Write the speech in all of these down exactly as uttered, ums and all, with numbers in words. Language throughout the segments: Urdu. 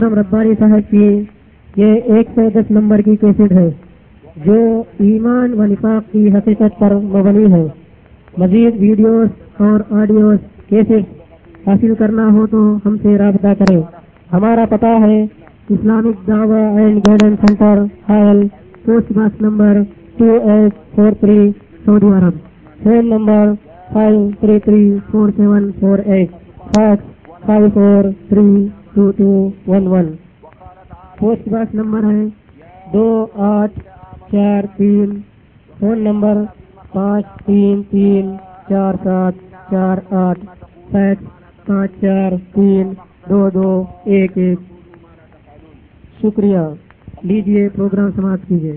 ربانی صاحب کی یہ ایک سو دس نمبر کی کیسٹ ہے جو ایمان و نفاق کی حقیقت پر مبنی ہے. مزید ویڈیوز اور آڈیوز کیسٹ حاصل کرنا ہو تو ہم سے رابطہ کریں. ہمارا پتہ ہے اسلامک دعویٰ and guidance centre Hail post box number two eight four three سعودی عرب. Phone number five three three four seven four eight. Fax five four three two two one one. Post box number ہے دو آٹھ چار تین. فون نمبر پانچ تین تین چار سات چار آٹھ. فیکس پانچ چار تین دو دو ایک ایک. شکریہ. لیجیے پروگرام سماعت کیجیے.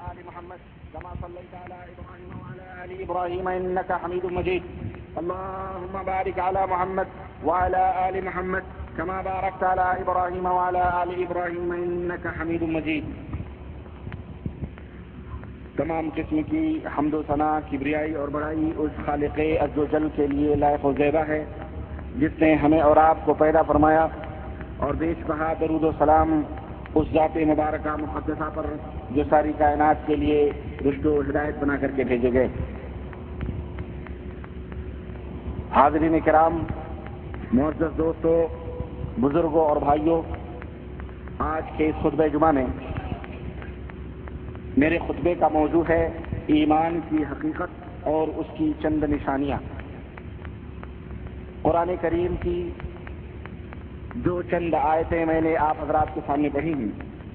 إبراهيم إنك حميد مجيد. اللهم بارك على محمد وعلى آل محمد كما باركت على إبراهيم وعلى آل إبراهيم إنك حميد مجيد. تمام قسم کی حمد و ثنا، کبریائی اور بڑائی اس خالق عز و جل کے لیے لائق و زیبا ہے جس نے ہمیں اور آپ کو پیدا فرمایا، اور بیش بہا درود و سلام اس ذات مبارکہ مقدسہ پر جو ساری کائنات کے لیے رشد و ہدایت بنا کر کے بھیجے گئے. حاضرین کرام، معزز دوستو، بزرگوں اور بھائیوں، آج کے اس خطبہ جمعہ میں میرے خطبے کا موضوع ہے ایمان کی حقیقت اور اس کی چند نشانیاں. قرآن کریم کی جو چند آیتیں میں نے آپ حضرات کے سامنے پڑھی ہیں،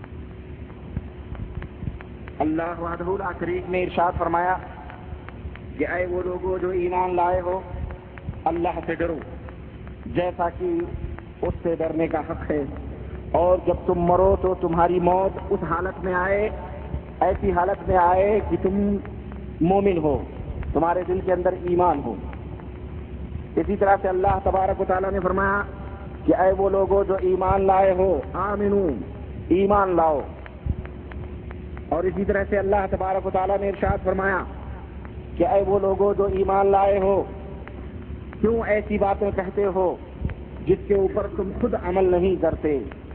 اللہ وحدہ لا شریک نے ارشاد فرمایا کہ اے وہ لوگوں جو ایمان لائے ہو، اللہ سے ڈرو جیسا کہ اس سے ڈرنے کا حق ہے، اور جب تم مرو تو تمہاری موت اس حالت میں آئے، ایسی حالت میں آئے کہ تم مومن ہو، تمہارے دل کے اندر ایمان ہو. اسی طرح سے اللہ تبارک و تعالیٰ نے فرمایا کہ اے وہ لوگوں جو ایمان لائے ہو، آمنو، ایمان لاؤ. اور اسی طرح سے اللہ تبارک و تعالیٰ نے ارشاد فرمایا کہ اے وہ لوگوں جو ایمان لائے ہو، کیوں ایسی باتیں کہتے ہو جس کے اوپر تم خود عمل نہیں کرتے.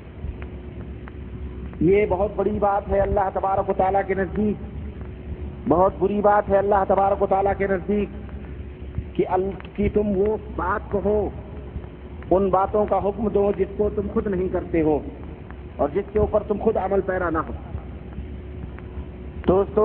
یہ بہت بڑی بات ہے اللہ تبارک و تعالیٰ کے نزدیک، بہت بری بات ہے اللہ تبارک و تعالیٰ کے نزدیک کہ کہ تم وہ بات کہو، ان باتوں کا حکم دو جس کو تم خود نہیں کرتے ہو اور جس کے اوپر تم خود عمل پیرا نہ ہو. دوستو،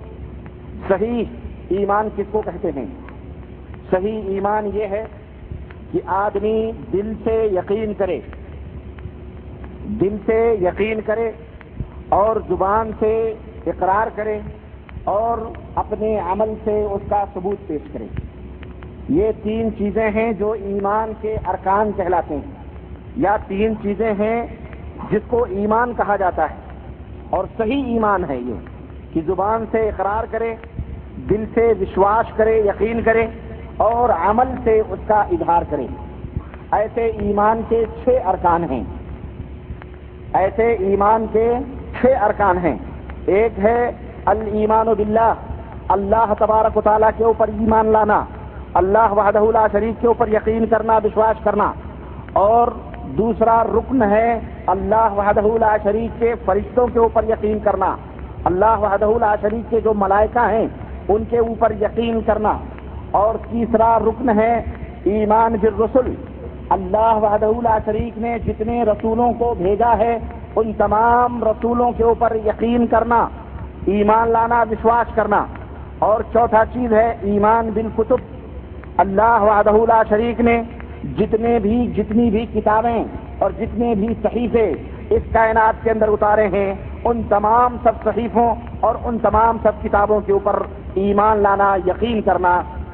صحیح ایمان کس کو کہتے ہیں؟ صحیح ایمان یہ ہے کہ آدمی دل سے یقین کرے، دل سے یقین کرے اور زبان سے اقرار کرے اور اپنے عمل سے اس کا ثبوت پیش کرے. یہ تین چیزیں ہیں جو ایمان کے ارکان کہلاتے ہیں، یا تین چیزیں ہیں جس کو ایمان کہا جاتا ہے. اور صحیح ایمان ہے یہ کہ زبان سے اقرار کرے، دل سے وشواس کرے، یقین کرے اور عمل سے اس کا اظہار کرے. ایسے ایمان کے چھ ارکان ہیں، ایسے ایمان کے چھ ارکان ہیں. ایک ہے الایمان باللہ، اللہ تبارک و تعالیٰ کے اوپر ایمان لانا، اللہ وحدہ لا شریک کے اوپر یقین کرنا، وشواس کرنا. اور دوسرا رکن ہے اللہ وحدہ لا شریک کے فرشتوں کے اوپر یقین کرنا، اللہ وحدہ لا شریک کے جو ملائکہ ہیں ان کے اوپر یقین کرنا. اور تیسرا رکن ہے ایمان بالرسل، اللہ وحدہ لا شریک نے جتنے رسولوں کو بھیجا ہے ان تمام رسولوں کے اوپر یقین کرنا، ایمان لانا، وشواس کرنا. اور چوتھا چیز ہے ایمان بالکتب، اللہ وحدہ لا شریک نے جتنے بھی جتنی بھی کتابیں اور جتنے بھی صحیفے اس کائنات کے اندر اتارے ہیں ان تمام سب صحیفوں اور ان تمام سب کتابوں کے اوپر ایمان لانا، یقین کرنا.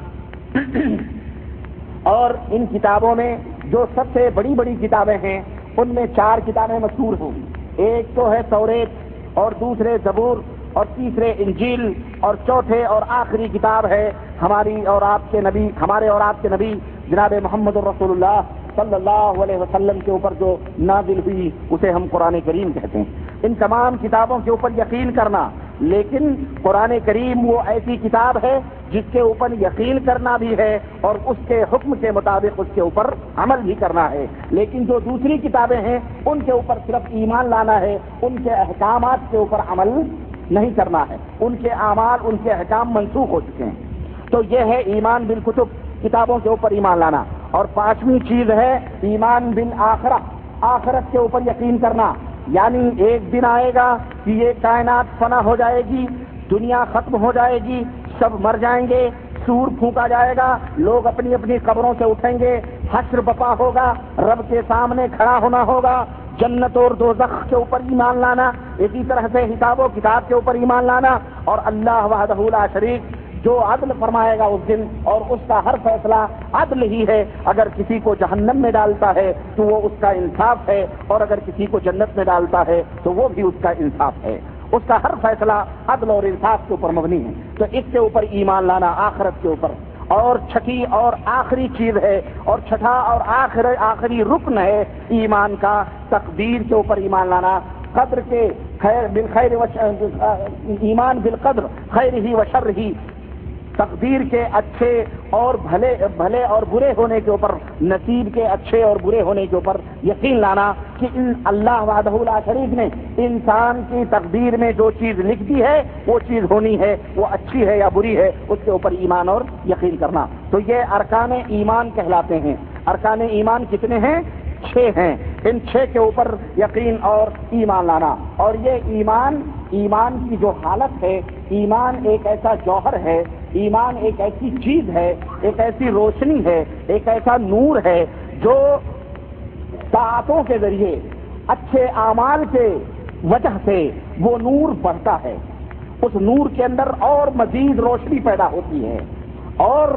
اور ان کتابوں میں جو سب سے بڑی بڑی کتابیں ہیں ان میں چار کتابیں مشہور ہیں. ایک تو ہے توریت، اور دوسرے زبور، اور تیسرے انجیل، اور چوتھے اور آخری کتاب ہے ہماری اور آپ کے نبی ہمارے اور آپ کے نبی جناب محمد رسول اللہ صلی اللہ علیہ وسلم کے اوپر جو نازل ہوئی اسے ہم قرآن کریم کہتے ہیں. ان تمام کتابوں کے اوپر یقین کرنا لیکن قرآن کریم وہ ایسی کتاب ہے جس کے اوپر یقین کرنا بھی ہے اور اس کے حکم کے مطابق اس کے اوپر عمل بھی کرنا ہے. لیکن جو دوسری کتابیں ہیں ان کے اوپر صرف ایمان لانا ہے، ان کے احکامات کے اوپر عمل نہیں کرنا ہے، ان کے اعمال، ان کے احکام منسوخ ہو چکے ہیں. تو یہ ہے ایمان بالکتب، کتابوں کے اوپر ایمان لانا. اور پانچویں چیز ہے ایمان بالآخرہ، آخرت کے اوپر یقین کرنا. یعنی ایک دن آئے گا کہ یہ کائنات فنا ہو جائے گی، دنیا ختم ہو جائے گی، سب مر جائیں گے، سور پھونکا جائے گا، لوگ اپنی اپنی قبروں سے اٹھیں گے، حشر بپا ہوگا، رب کے سامنے کھڑا ہونا ہوگا. جنت اور دوزخ کے اوپر ایمان لانا، اسی طرح سے حساب و کتاب کے اوپر ایمان لانا، اور اللہ وحدہ لا شریک جو عدل فرمائے گا اس دن، اور اس کا ہر فیصلہ عدل ہی ہے. اگر کسی کو جہنم میں ڈالتا ہے تو وہ اس کا انصاف ہے، اور اگر کسی کو جنت میں ڈالتا ہے تو وہ بھی اس کا انصاف ہے. اس کا ہر فیصلہ عدل اور انصاف کے اوپر مبنی ہے. تو اس کے اوپر ایمان لانا، آخرت کے اوپر. اور چھٹی اور آخری چیز ہے، اور چھٹا اور آخر آخری رکن ہے ایمان کا، تقدیر کے اوپر ایمان لانا. قدر کے خیر بالخیر و ایمان بالقدر خیر ہی و شر ہی، تقدیر کے اچھے اور بھلے بھلے اور برے ہونے کے اوپر، نصیب کے اچھے اور برے ہونے کے اوپر یقین لانا کہ ان اللہ وحدہ لا شریک نے انسان کی تقدیر میں جو چیز لکھ دی ہے وہ چیز ہونی ہے، وہ اچھی ہے یا بری ہے، اس کے اوپر ایمان اور یقین کرنا. تو یہ ارکان ایمان کہلاتے ہیں. ارکان ایمان کتنے ہیں؟ چھ ہیں. ان چھ کے اوپر یقین اور ایمان لانا. اور یہ ایمان ایمان کی جو حالت ہے، ایمان ایک ایسا جوہر ہے، ایمان ایک ایسی چیز ہے، ایک ایسی روشنی ہے، ایک ایسا نور ہے جو طاعتوں کے ذریعے، اچھے اعمال کے وجہ سے وہ نور بڑھتا ہے. اس نور کے اندر اور مزید روشنی پیدا ہوتی ہے. اور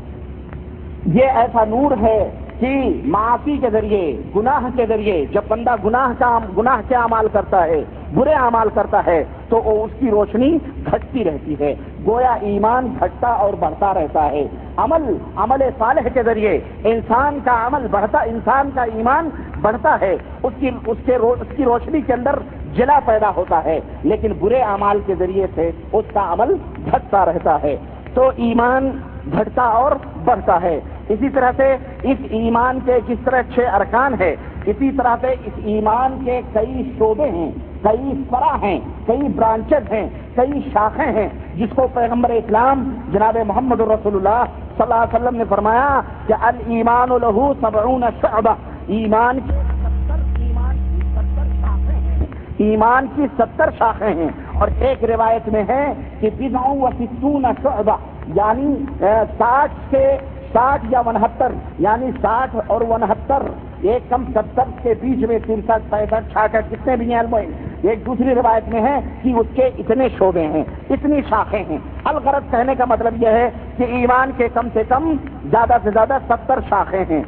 یہ ایسا نور ہے کہ معافی کے ذریعے، گناہ کے ذریعے، جب بندہ گناہ کا گناہ کے اعمال کرتا ہے، برے اعمال کرتا ہے، تو اس کی روشنی گھٹتی رہتی ہے. گویا ایمان گھٹتا اور بڑھتا رہتا ہے. عمل عمل صالح کے ذریعے انسان کا عمل بڑھتا، انسان کا ایمان بڑھتا ہے، اس کی اس کے اس کی روشنی کے اندر جلا پیدا ہوتا ہے. لیکن برے اعمال کے ذریعے سے اس کا عمل گھٹتا رہتا ہے. تو ایمان گھٹتا اور بڑھتا ہے. اسی طرح سے اس ایمان کے جس طرح چھ ارکان ہے، اسی طرح سے اس ایمان کے کئی شعبے ہیں، کئی فرع ہیں، کئی برانچز ہیں، کئی شاخیں ہیں، جس کو پیغمبر اسلام جناب محمد رسول اللہ صلی اللہ علیہ وسلم نے فرمایا کہ الایمان لہ سبعون شعبہ، ایمان کی ستر ایمان کی ستر شاخیں ہیں، ایمان کی ستر شاخیں ہیں. اور ایک روایت میں ہے کہ بضع و ستون شعبہ، یعنی ساٹھ سے ساٹھ یا انہتر، یعنی ساٹھ اور انہتر، ایک کم ستر کے بیچ میں ترسٹھ پینسٹھ چھیاسٹھ کتنے بھی ہیں. ایک دوسری روایت میں ہے کہ اس کے اتنے شعبے ہیں، اتنی شاخیں ہیں. الغرض کہنے کا مطلب یہ ہے کہ ایمان کے کم سے کم زیادہ سے زیادہ ستر شاخیں ہیں،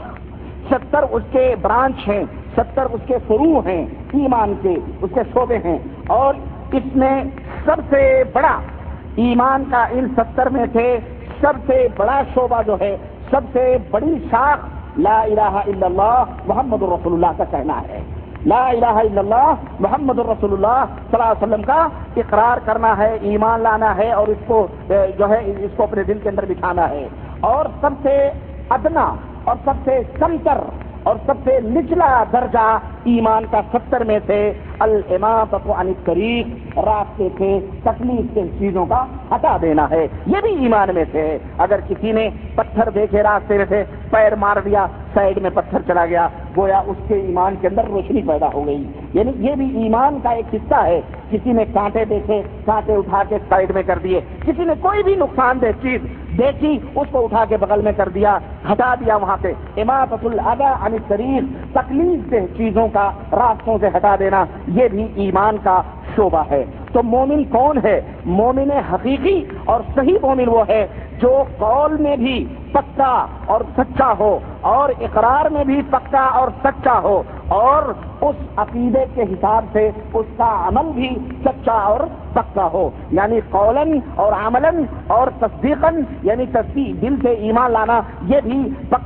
ستر اس کے برانچ ہیں، ستر اس کے فروع ہیں، ایمان کے اس کے شعبے ہیں. اور اس میں سب سے بڑا ایمان کا ان ستر میں سے سب سے بڑا شعبہ جو ہے، سب سے بڑی شاخ لا الہ الا اللہ محمد رسول اللہ کا کہنا ہے. لا الہ الا اللہ محمد رسول اللہ صلی اللہ علیہ وسلم کا اقرار کرنا ہے، ایمان لانا ہے، اور اس کو جو ہے اس کو اپنے دل کے اندر بٹھانا ہے. اور سب سے ادنا اور سب سے کمتر اور سب سے نچلا درجہ ایمان کا ستر میں سے الاماطۃ عن الطریق، راستے سے تکلیف کے چیزوں کا ہٹا دینا ہے. یہ بھی ایمان میں سے ہے. اگر کسی نے پتھر دیکھے راستے میں سے، پیر مار دیا، سائڈ میں پتھر چلا گیا، گویا اس کے ایمان کے اندر روشنی پیدا ہو گئی. یعنی یہ بھی ایمان کا ایک حصہ ہے. کسی نے کانٹے دیکھے، کانٹے اٹھا کے سائڈ میں کر دیے. کسی نے کوئی بھی نقصان دہ چیز دیکھی، اس کو اٹھا کے بغل میں کر دیا، ہٹا دیا وہاں سے. اماطۃ الاذی عن الطریق، تکلیف دہ چیزوں کا راستوں سے ہٹا دینا، یہ بھی ایمان کا شعبہ ہے. تو مومن کون ہے؟ مومن حقیقی اور صحیح مومن وہ ہے جو قول میں بھی پکا اور سچا ہو، اور اقرار میں بھی پکا اور سچا ہو، اور اس عقیدے کے حساب سے اس کا عمل بھی سچا اور پکا ہو. یعنی قولاً اور عملاً اور تصدیقاً، یعنی تصدیق دل سے ایمان لانا، یہ بھی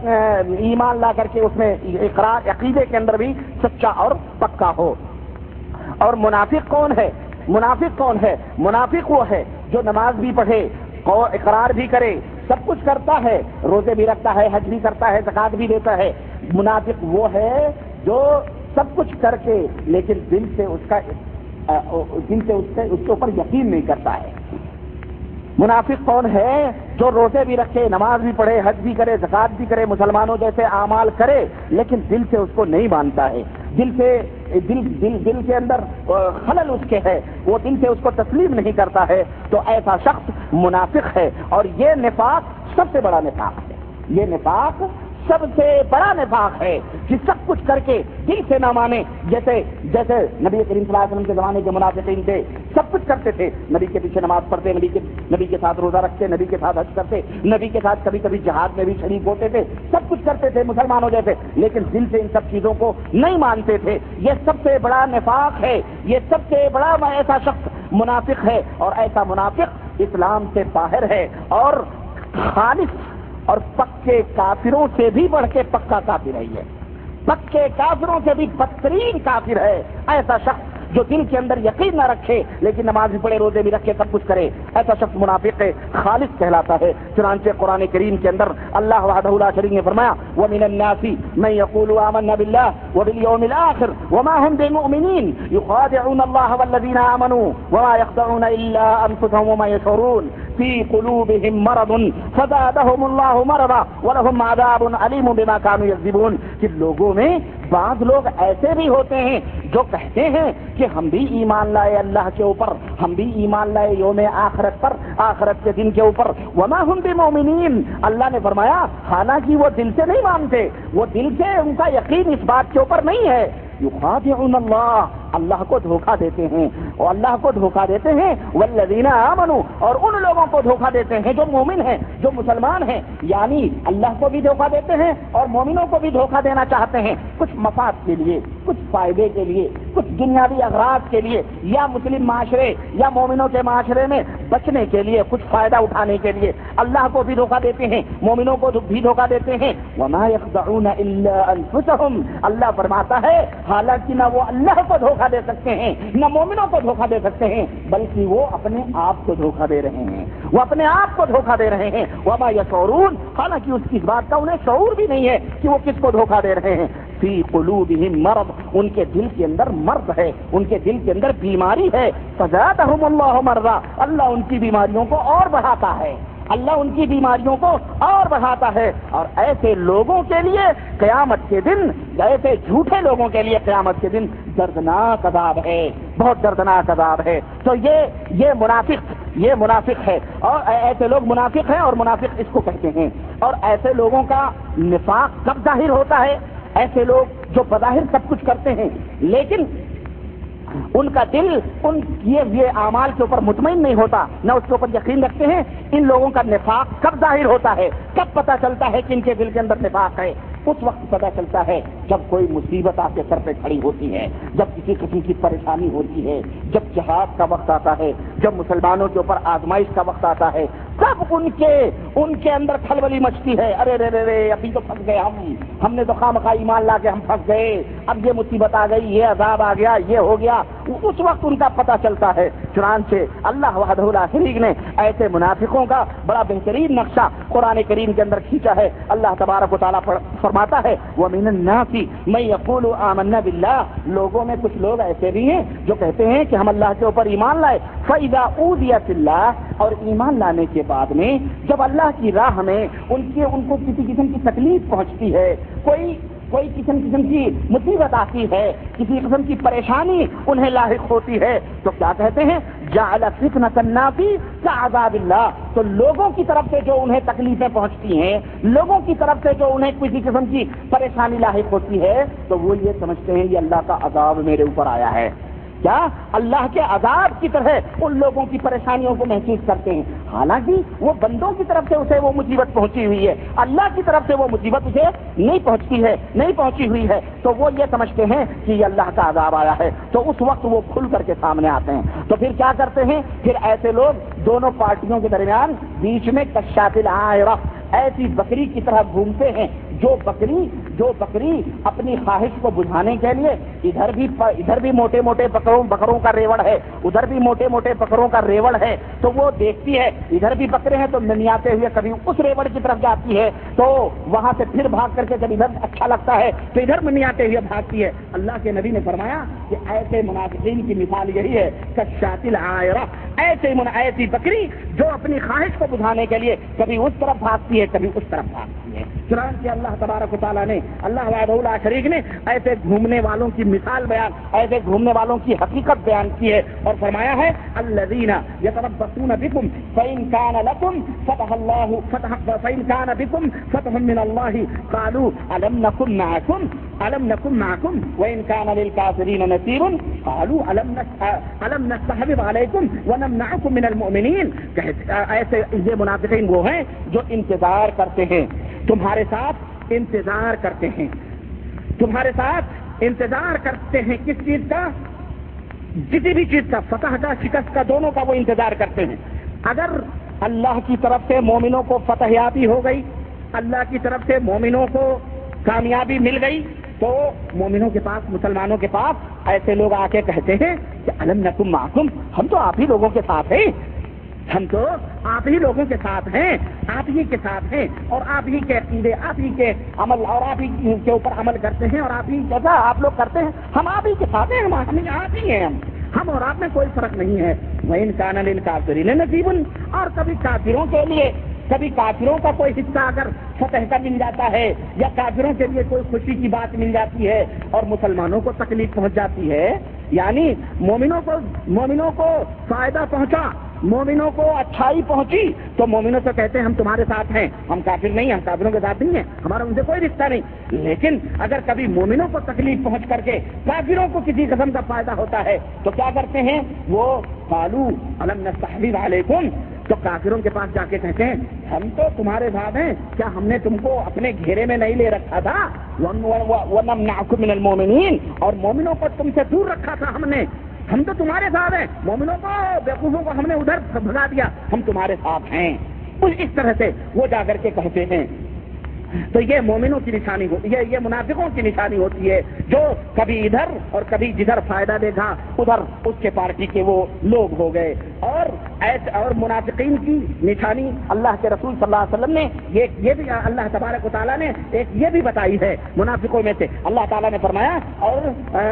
ایمان لا کر کے اس میں اقرار عقیدے کے اندر بھی سچا اور پکا ہو. اور منافق کون ہے؟ منافق کون ہے؟ منافق وہ ہے جو نماز بھی پڑھے، اقرار بھی کرے، سب کچھ کرتا ہے، روزے بھی رکھتا ہے، حج بھی کرتا ہے، زکات بھی دیتا ہے۔ منافق وہ ہے جو سب کچھ کر کے لیکن دل سے اس کا دل سے اس کے اس کے اوپر یقین نہیں کرتا ہے۔ منافق کون ہے؟ جو روزے بھی رکھے، نماز بھی پڑھے، حج بھی کرے، زکات بھی کرے، مسلمانوں جیسے اعمال کرے، لیکن دل سے اس کو نہیں مانتا ہے، دل سے دل دل دل کے اندر خلل اس کے ہے، وہ دل سے اس کو تسلیم نہیں کرتا ہے، تو ایسا شخص منافق ہے۔ اور یہ نفاق سب سے بڑا نفاق ہے، یہ نفاق سب سے بڑا نفاق ہے کہ سب کچھ کر کے دل سے نہ مانے۔ جیسے جیسے نبی کریم صلی اللہ علیہ وسلم کے زمانے کے منافقین تھے، سب کچھ کرتے تھے، نبی کے پیچھے نماز پڑھتے، نبی کے نبی کے ساتھ روزہ رکھتے، نبی کے ساتھ حج کرتے، نبی کے ساتھ کبھی کبھی جہاد میں بھی شریک ہوتے تھے، سب کچھ کرتے تھے مسلمانوں جیسے، لیکن دل سے ان سب چیزوں کو نہیں مانتے تھے۔ یہ سب سے بڑا نفاق ہے، یہ سب سے بڑا ایسا شخص منافق ہے، اور ایسا منافق اسلام سے باہر ہے، اور خالص اور پکے کافروں سے بھی بڑھ کے پکا کافر ہے، یہ پکے کافروں سے بھی بدترین کافر ہے ایسا شخص جو دل کے اندر یقین نہ رکھے لیکن نماز بھی پڑھے، روزے بھی رکھے، سب کچھ کرے، ایسا شخص منافق ہے، خالص کہلاتا ہے۔ چنانچہ قرآن کریم کے اندر اللہ وحدہ لا شریک نے فرمایا وَمِنَ النَّاسِ مَن يَقُولُ آمَنَّا بِاللَّهِ وَبِالْيَوْمِ الْآخِرِ وَمَا هُم بِمُؤْمِنِينَ يُخَادِعُونَ اللَّهَ وَالَّذِينَ آمَنُوا وَمَا يَخْدَعُونَ إِلَّا أَنفُسَهُم وَمَا يَشْعُرُونَ فِي قُلُوبِهِم مَّرَضٌ فَزَادَهُمُ اللَّهُ مَرَضًا وَلَهُمْ عَذَابٌ أَلِيمٌ بِمَا كَانُوا يَكْذِبُونَ۔ کہ لوگوں میں بعض لوگ ایسے بھی ہوتے ہیں جو کہتے ہیں کہ ہم بھی ایمان لائے اللہ کے اوپر، ہم بھی ایمان لائے یوم آخرت پر، آخرت کے دن کے اوپر، وما ہم بمؤمنین، اللہ نے فرمایا حالانکہ وہ دل سے نہیں مانتے، وہ دل سے ان کا یقین اس بات کے اوپر نہیں ہے۔ یخادعون اللہ، اللہ کو دھوکہ دیتے ہیں، اور اللہ کو دھوکہ دیتے ہیں، والذین آمنوا، اور ان لوگوں کو دھوکہ دیتے ہیں جو مومن ہیں، جو مسلمان ہیں، یعنی اللہ کو بھی دھوکہ دیتے ہیں اور مومنوں کو بھی دھوکہ دینا چاہتے ہیں، کچھ مفاد کے لیے، کچھ فائدے کے لیے، کچھ دنیاوی اغراض کے لیے، یا مسلم معاشرے یا مومنوں کے معاشرے میں بچنے کے لیے، کچھ فائدہ اٹھانے کے لیے اللہ کو بھی دھوکہ دیتے ہیں، مومنوں کو بھی دھوکہ دیتے ہیں۔ وما يخدعون الا انفسهم، اللہ فرماتا ہے حالانکہ نہ وہ اللہ کو دھوکہ دے سکتے ہیں، نہ مومنوں کو دھوکہ دے سکتے ہیں، بلکہ وہ اپنے آپ کو دھوکہ دے رہے ہیں، وہ اپنے آپ کو دھوکہ دے رہے ہیں۔ وما يشعرون، حالانکہ اس کی بات کا انہیں شعور بھی نہیں ہے کہ وہ کس کو دھوکہ دے رہے ہیں۔ فی قلوبہم مرض، ان کے دل کے اندر مرض ہے، ان کے دل کے اندر بیماری ہے۔ فزادہم اللہ مرضا، اللہ ان کی بیماریوں کو اور بڑھاتا ہے، اللہ ان کی بیماریوں کو اور بڑھاتا ہے۔ اور ایسے لوگوں کے لیے قیامت کے دن، ایسے جھوٹے لوگوں کے لیے قیامت کے دن دردناک عذاب ہے، بہت دردناک عذاب ہے۔ تو یہ یہ منافق یہ منافق ہے، اور ایسے لوگ منافق ہیں، اور منافق اس کو کہتے ہیں۔ اور ایسے لوگوں کا نفاق کب ظاہر ہوتا ہے؟ ایسے لوگ جو بظاہر سب کچھ کرتے ہیں لیکن ان کا دل ان یہ یہ اعمال کے اوپر مطمئن نہیں ہوتا، نہ اس کے اوپر یقین رکھتے ہیں، ان لوگوں کا نفاق کب ظاہر ہوتا ہے؟ کب پتہ چلتا ہے کہ ان کے دل کے اندر نفاق ہے؟ اس وقت پتہ چلتا ہے جب کوئی مصیبت آپ کے سر پہ کھڑی ہوتی ہے، جب کسی قسم کی پریشانی ہوتی ہے، جب جہاد کا وقت آتا ہے، جب مسلمانوں کے اوپر آزمائش کا وقت آتا ہے، تب ان کے ان کے اندر کھلبلی مچتی ہے، ارے رے رے رے ابھی تو پھنس گئے ہم ہم نے تو خامخواہ ایمان لا کے ہم پھنس گئے، اب یہ مصیبت آ گئی، یہ عذاب آ گیا، یہ ہو گیا، اس وقت ان کا پتہ چلتا ہے۔ چنانچہ اللہ وحدہ لا شریک نے ایسے منافقوں کا بڑا بہترین نقشہ قرآن کریم کے اندر کھینچا ہے۔ اللہ تبارک و تعالیٰ فرماتا ہے وَمِنَ النَّاسِ مَن يَقُولُ آمَنَّا بِاللَّهِ، لوگوں میں کچھ لوگ ایسے بھی ہیں جو کہتے ہیں کہ ہم اللہ کے اوپر ایمان لائے، فَإِذَا أُوذِيَ فِي اللَّهِ، اور ایمان لانے کے بعد میں جب اللہ کی راہ میں ان کے ان کو کسی قسم کی تکلیف پہنچتی ہے، کوئی کوئی قسم قسم کی مصیبت آتی ہے، کسی قسم کی پریشانی انہیں لاحق ہوتی ہے، تو کیا کہتے ہیں جعل فتنة الناس كعذاب اللہ، تو لوگوں کی طرف سے جو انہیں تکلیفیں پہنچتی ہیں، لوگوں کی طرف سے جو انہیں کسی قسم کی پریشانی لاحق ہوتی ہے، تو وہ یہ سمجھتے ہیں یہ اللہ کا عذاب میرے اوپر آیا ہے، کیا اللہ کے عذاب کی طرح ان لوگوں کی پریشانیوں کو محسوس کرتے ہیں، حالانکہ وہ بندوں کی طرف سے اسے وہ مصیبت پہنچی ہوئی ہے، اللہ کی طرف سے وہ مصیبت اسے نہیں پہنچتی ہے نہیں پہنچی ہوئی ہے، تو وہ یہ سمجھتے ہیں کہ یہ اللہ کا عذاب آیا ہے، تو اس وقت وہ کھل کر کے سامنے آتے ہیں۔ تو پھر کیا کرتے ہیں؟ پھر ایسے لوگ دونوں پارٹیوں کے درمیان بیچ میں کشات العائرہ، ایسی بکری کی طرح گھومتے ہیں، جو بکری جو بکری اپنی خواہش کو بجھانے کے لیے ادھر بھی ادھر بھی موٹے موٹے بکروں بکروں کا ریوڑ ہے، ادھر بھی موٹے موٹے بکروں کا ریوڑ ہے، تو وہ دیکھتی ہے ادھر بھی بکرے ہیں تو منیاتے ہوئے کبھی اس ریوڑ کی طرف جاتی ہے، تو وہاں سے پھر بھاگ کر کے جب ادھر اچھا لگتا ہے تو ادھر منیاتے ہوئے بھاگتی ہے۔ اللہ کے نبی نے فرمایا کہ ایسے منافقین کی مثال یہی ہے کالشاة العائرہ، ایسے ایسی بکری جو اپنی خواہش کو بجھانے کے لیے کبھی اس طرف بھاگتی ہے کبھی اس طرف بھاگتی ہے۔ چنانچہ اللہ تبارک و تعالیٰ نے اللہ وحدہ لا شریک نے ایسے گھومنے والوں کی مثال بیان، ایسے گھومنے والوں کی حقیقت بیان کی ہے اور فرمایا ہے الذین یتربصون بکم فإن کان لکم فتح اللہ فتح فإن کان بکم فتح من اللہ قالوا الم نکن معکم الم نکن معکم وإن کان للکافرین نصیب قالوا الم الم نستحوذ علیکم ونمنعکم من المؤمنین۔ ایسے یہ منافقین وہ ہیں جو انتظار کرتے ہیں تمہارے ساتھ، انتظار کرتے ہیں تمہارے ساتھ انتظار کرتے ہیں کس چیز کا؟ کسی بھی چیز کا، فتح کا شکست کا، دونوں کا وہ انتظار کرتے ہیں۔ اگر اللہ کی طرف سے مومنوں کو فتح یابی ہو گئی، اللہ کی طرف سے مومنوں کو کامیابی مل گئی تو مومنوں کے پاس، مسلمانوں کے پاس ایسے لوگ آ کے کہتے ہیں کہ الم نکم معکم، ہم تو آپ ہی لوگوں کے ساتھ ہیں، ہم تو آپ ہی لوگوں کے ساتھ ہیں، آپ ہی کے ساتھ ہیں اور آپ ہی کے عقیدے، آپ ہی کے عمل اور آپ ہی کے اوپر عمل کرتے ہیں اور آپ ہی جیسا آپ لوگ کرتے ہیں ہم آپ ہی کے ساتھ ہیں، ہم آپ ہی ہیں، ہم ہم اور آپ میں کوئی فرق نہیں ہے۔ وَإِن كَانَ لِلْكَافِرِينَ نَصِيبٌ، اور کبھی کافروں کے لیے، کبھی کافروں کا کوئی حصہ اگر فتح کا مل جاتا ہے یا کافروں کے لیے کوئی خوشی کی بات مل جاتی ہے اور مسلمانوں کو تکلیف پہنچ جاتی ہے، یعنی مومنوں کو مومنوں کو فائدہ پہنچا، مومنوں کو اچھائی پہنچی تو مومنوں سے کہتے ہیں ہم تمہارے ساتھ ہیں، ہم کافر نہیں ہیں، ہم کافروں کے ساتھ نہیں ہیں، ہمارا ان سے کوئی رشتہ نہیں۔ لیکن اگر کبھی مومنوں کو تکلیف پہنچ کر کے کافروں کو کسی قسم کا فائدہ ہوتا ہے تو کیا کرتے ہیں وہ؟ قالوا الم نستحوذ علیکم، تو کافروں کے پاس جا کے کہتے ہیں ہم تو تمہارے ساتھ ہیں، کیا ہم نے تم کو اپنے گھیرے میں نہیں لے رکھا تھا؟ وَنَمْنَعْكُم مِّنَ الْمُؤْمِنِينَ، اور مومنوں کو تم سے دور رکھا تھا ہم نے، ہم تو تمہارے ساتھ ہیں، مومنوں کو بیوقوفوں کو ہم نے ادھر بھگا دیا، ہم تمہارے ساتھ ہیں۔ اس طرح سے وہ جا کر کے کہتے ہیں۔ تو یہ مومنوں کی نشانی ہو، یہ یہ منافقوں کی نشانی ہوتی ہے جو کبھی ادھر اور کبھی جدھر فائدہ دیکھا ادھر اس کے پارٹی کے وہ لوگ ہو گئے۔ اور ایسے اور منافقین کی نشانی اللہ کے رسول صلی اللہ علیہ وسلم نے یہ یہ بھی اللہ تبارک و تعالیٰ نے ایک یہ بھی بتائی ہے منافقوں میں سے، اللہ تعالیٰ نے فرمایا اور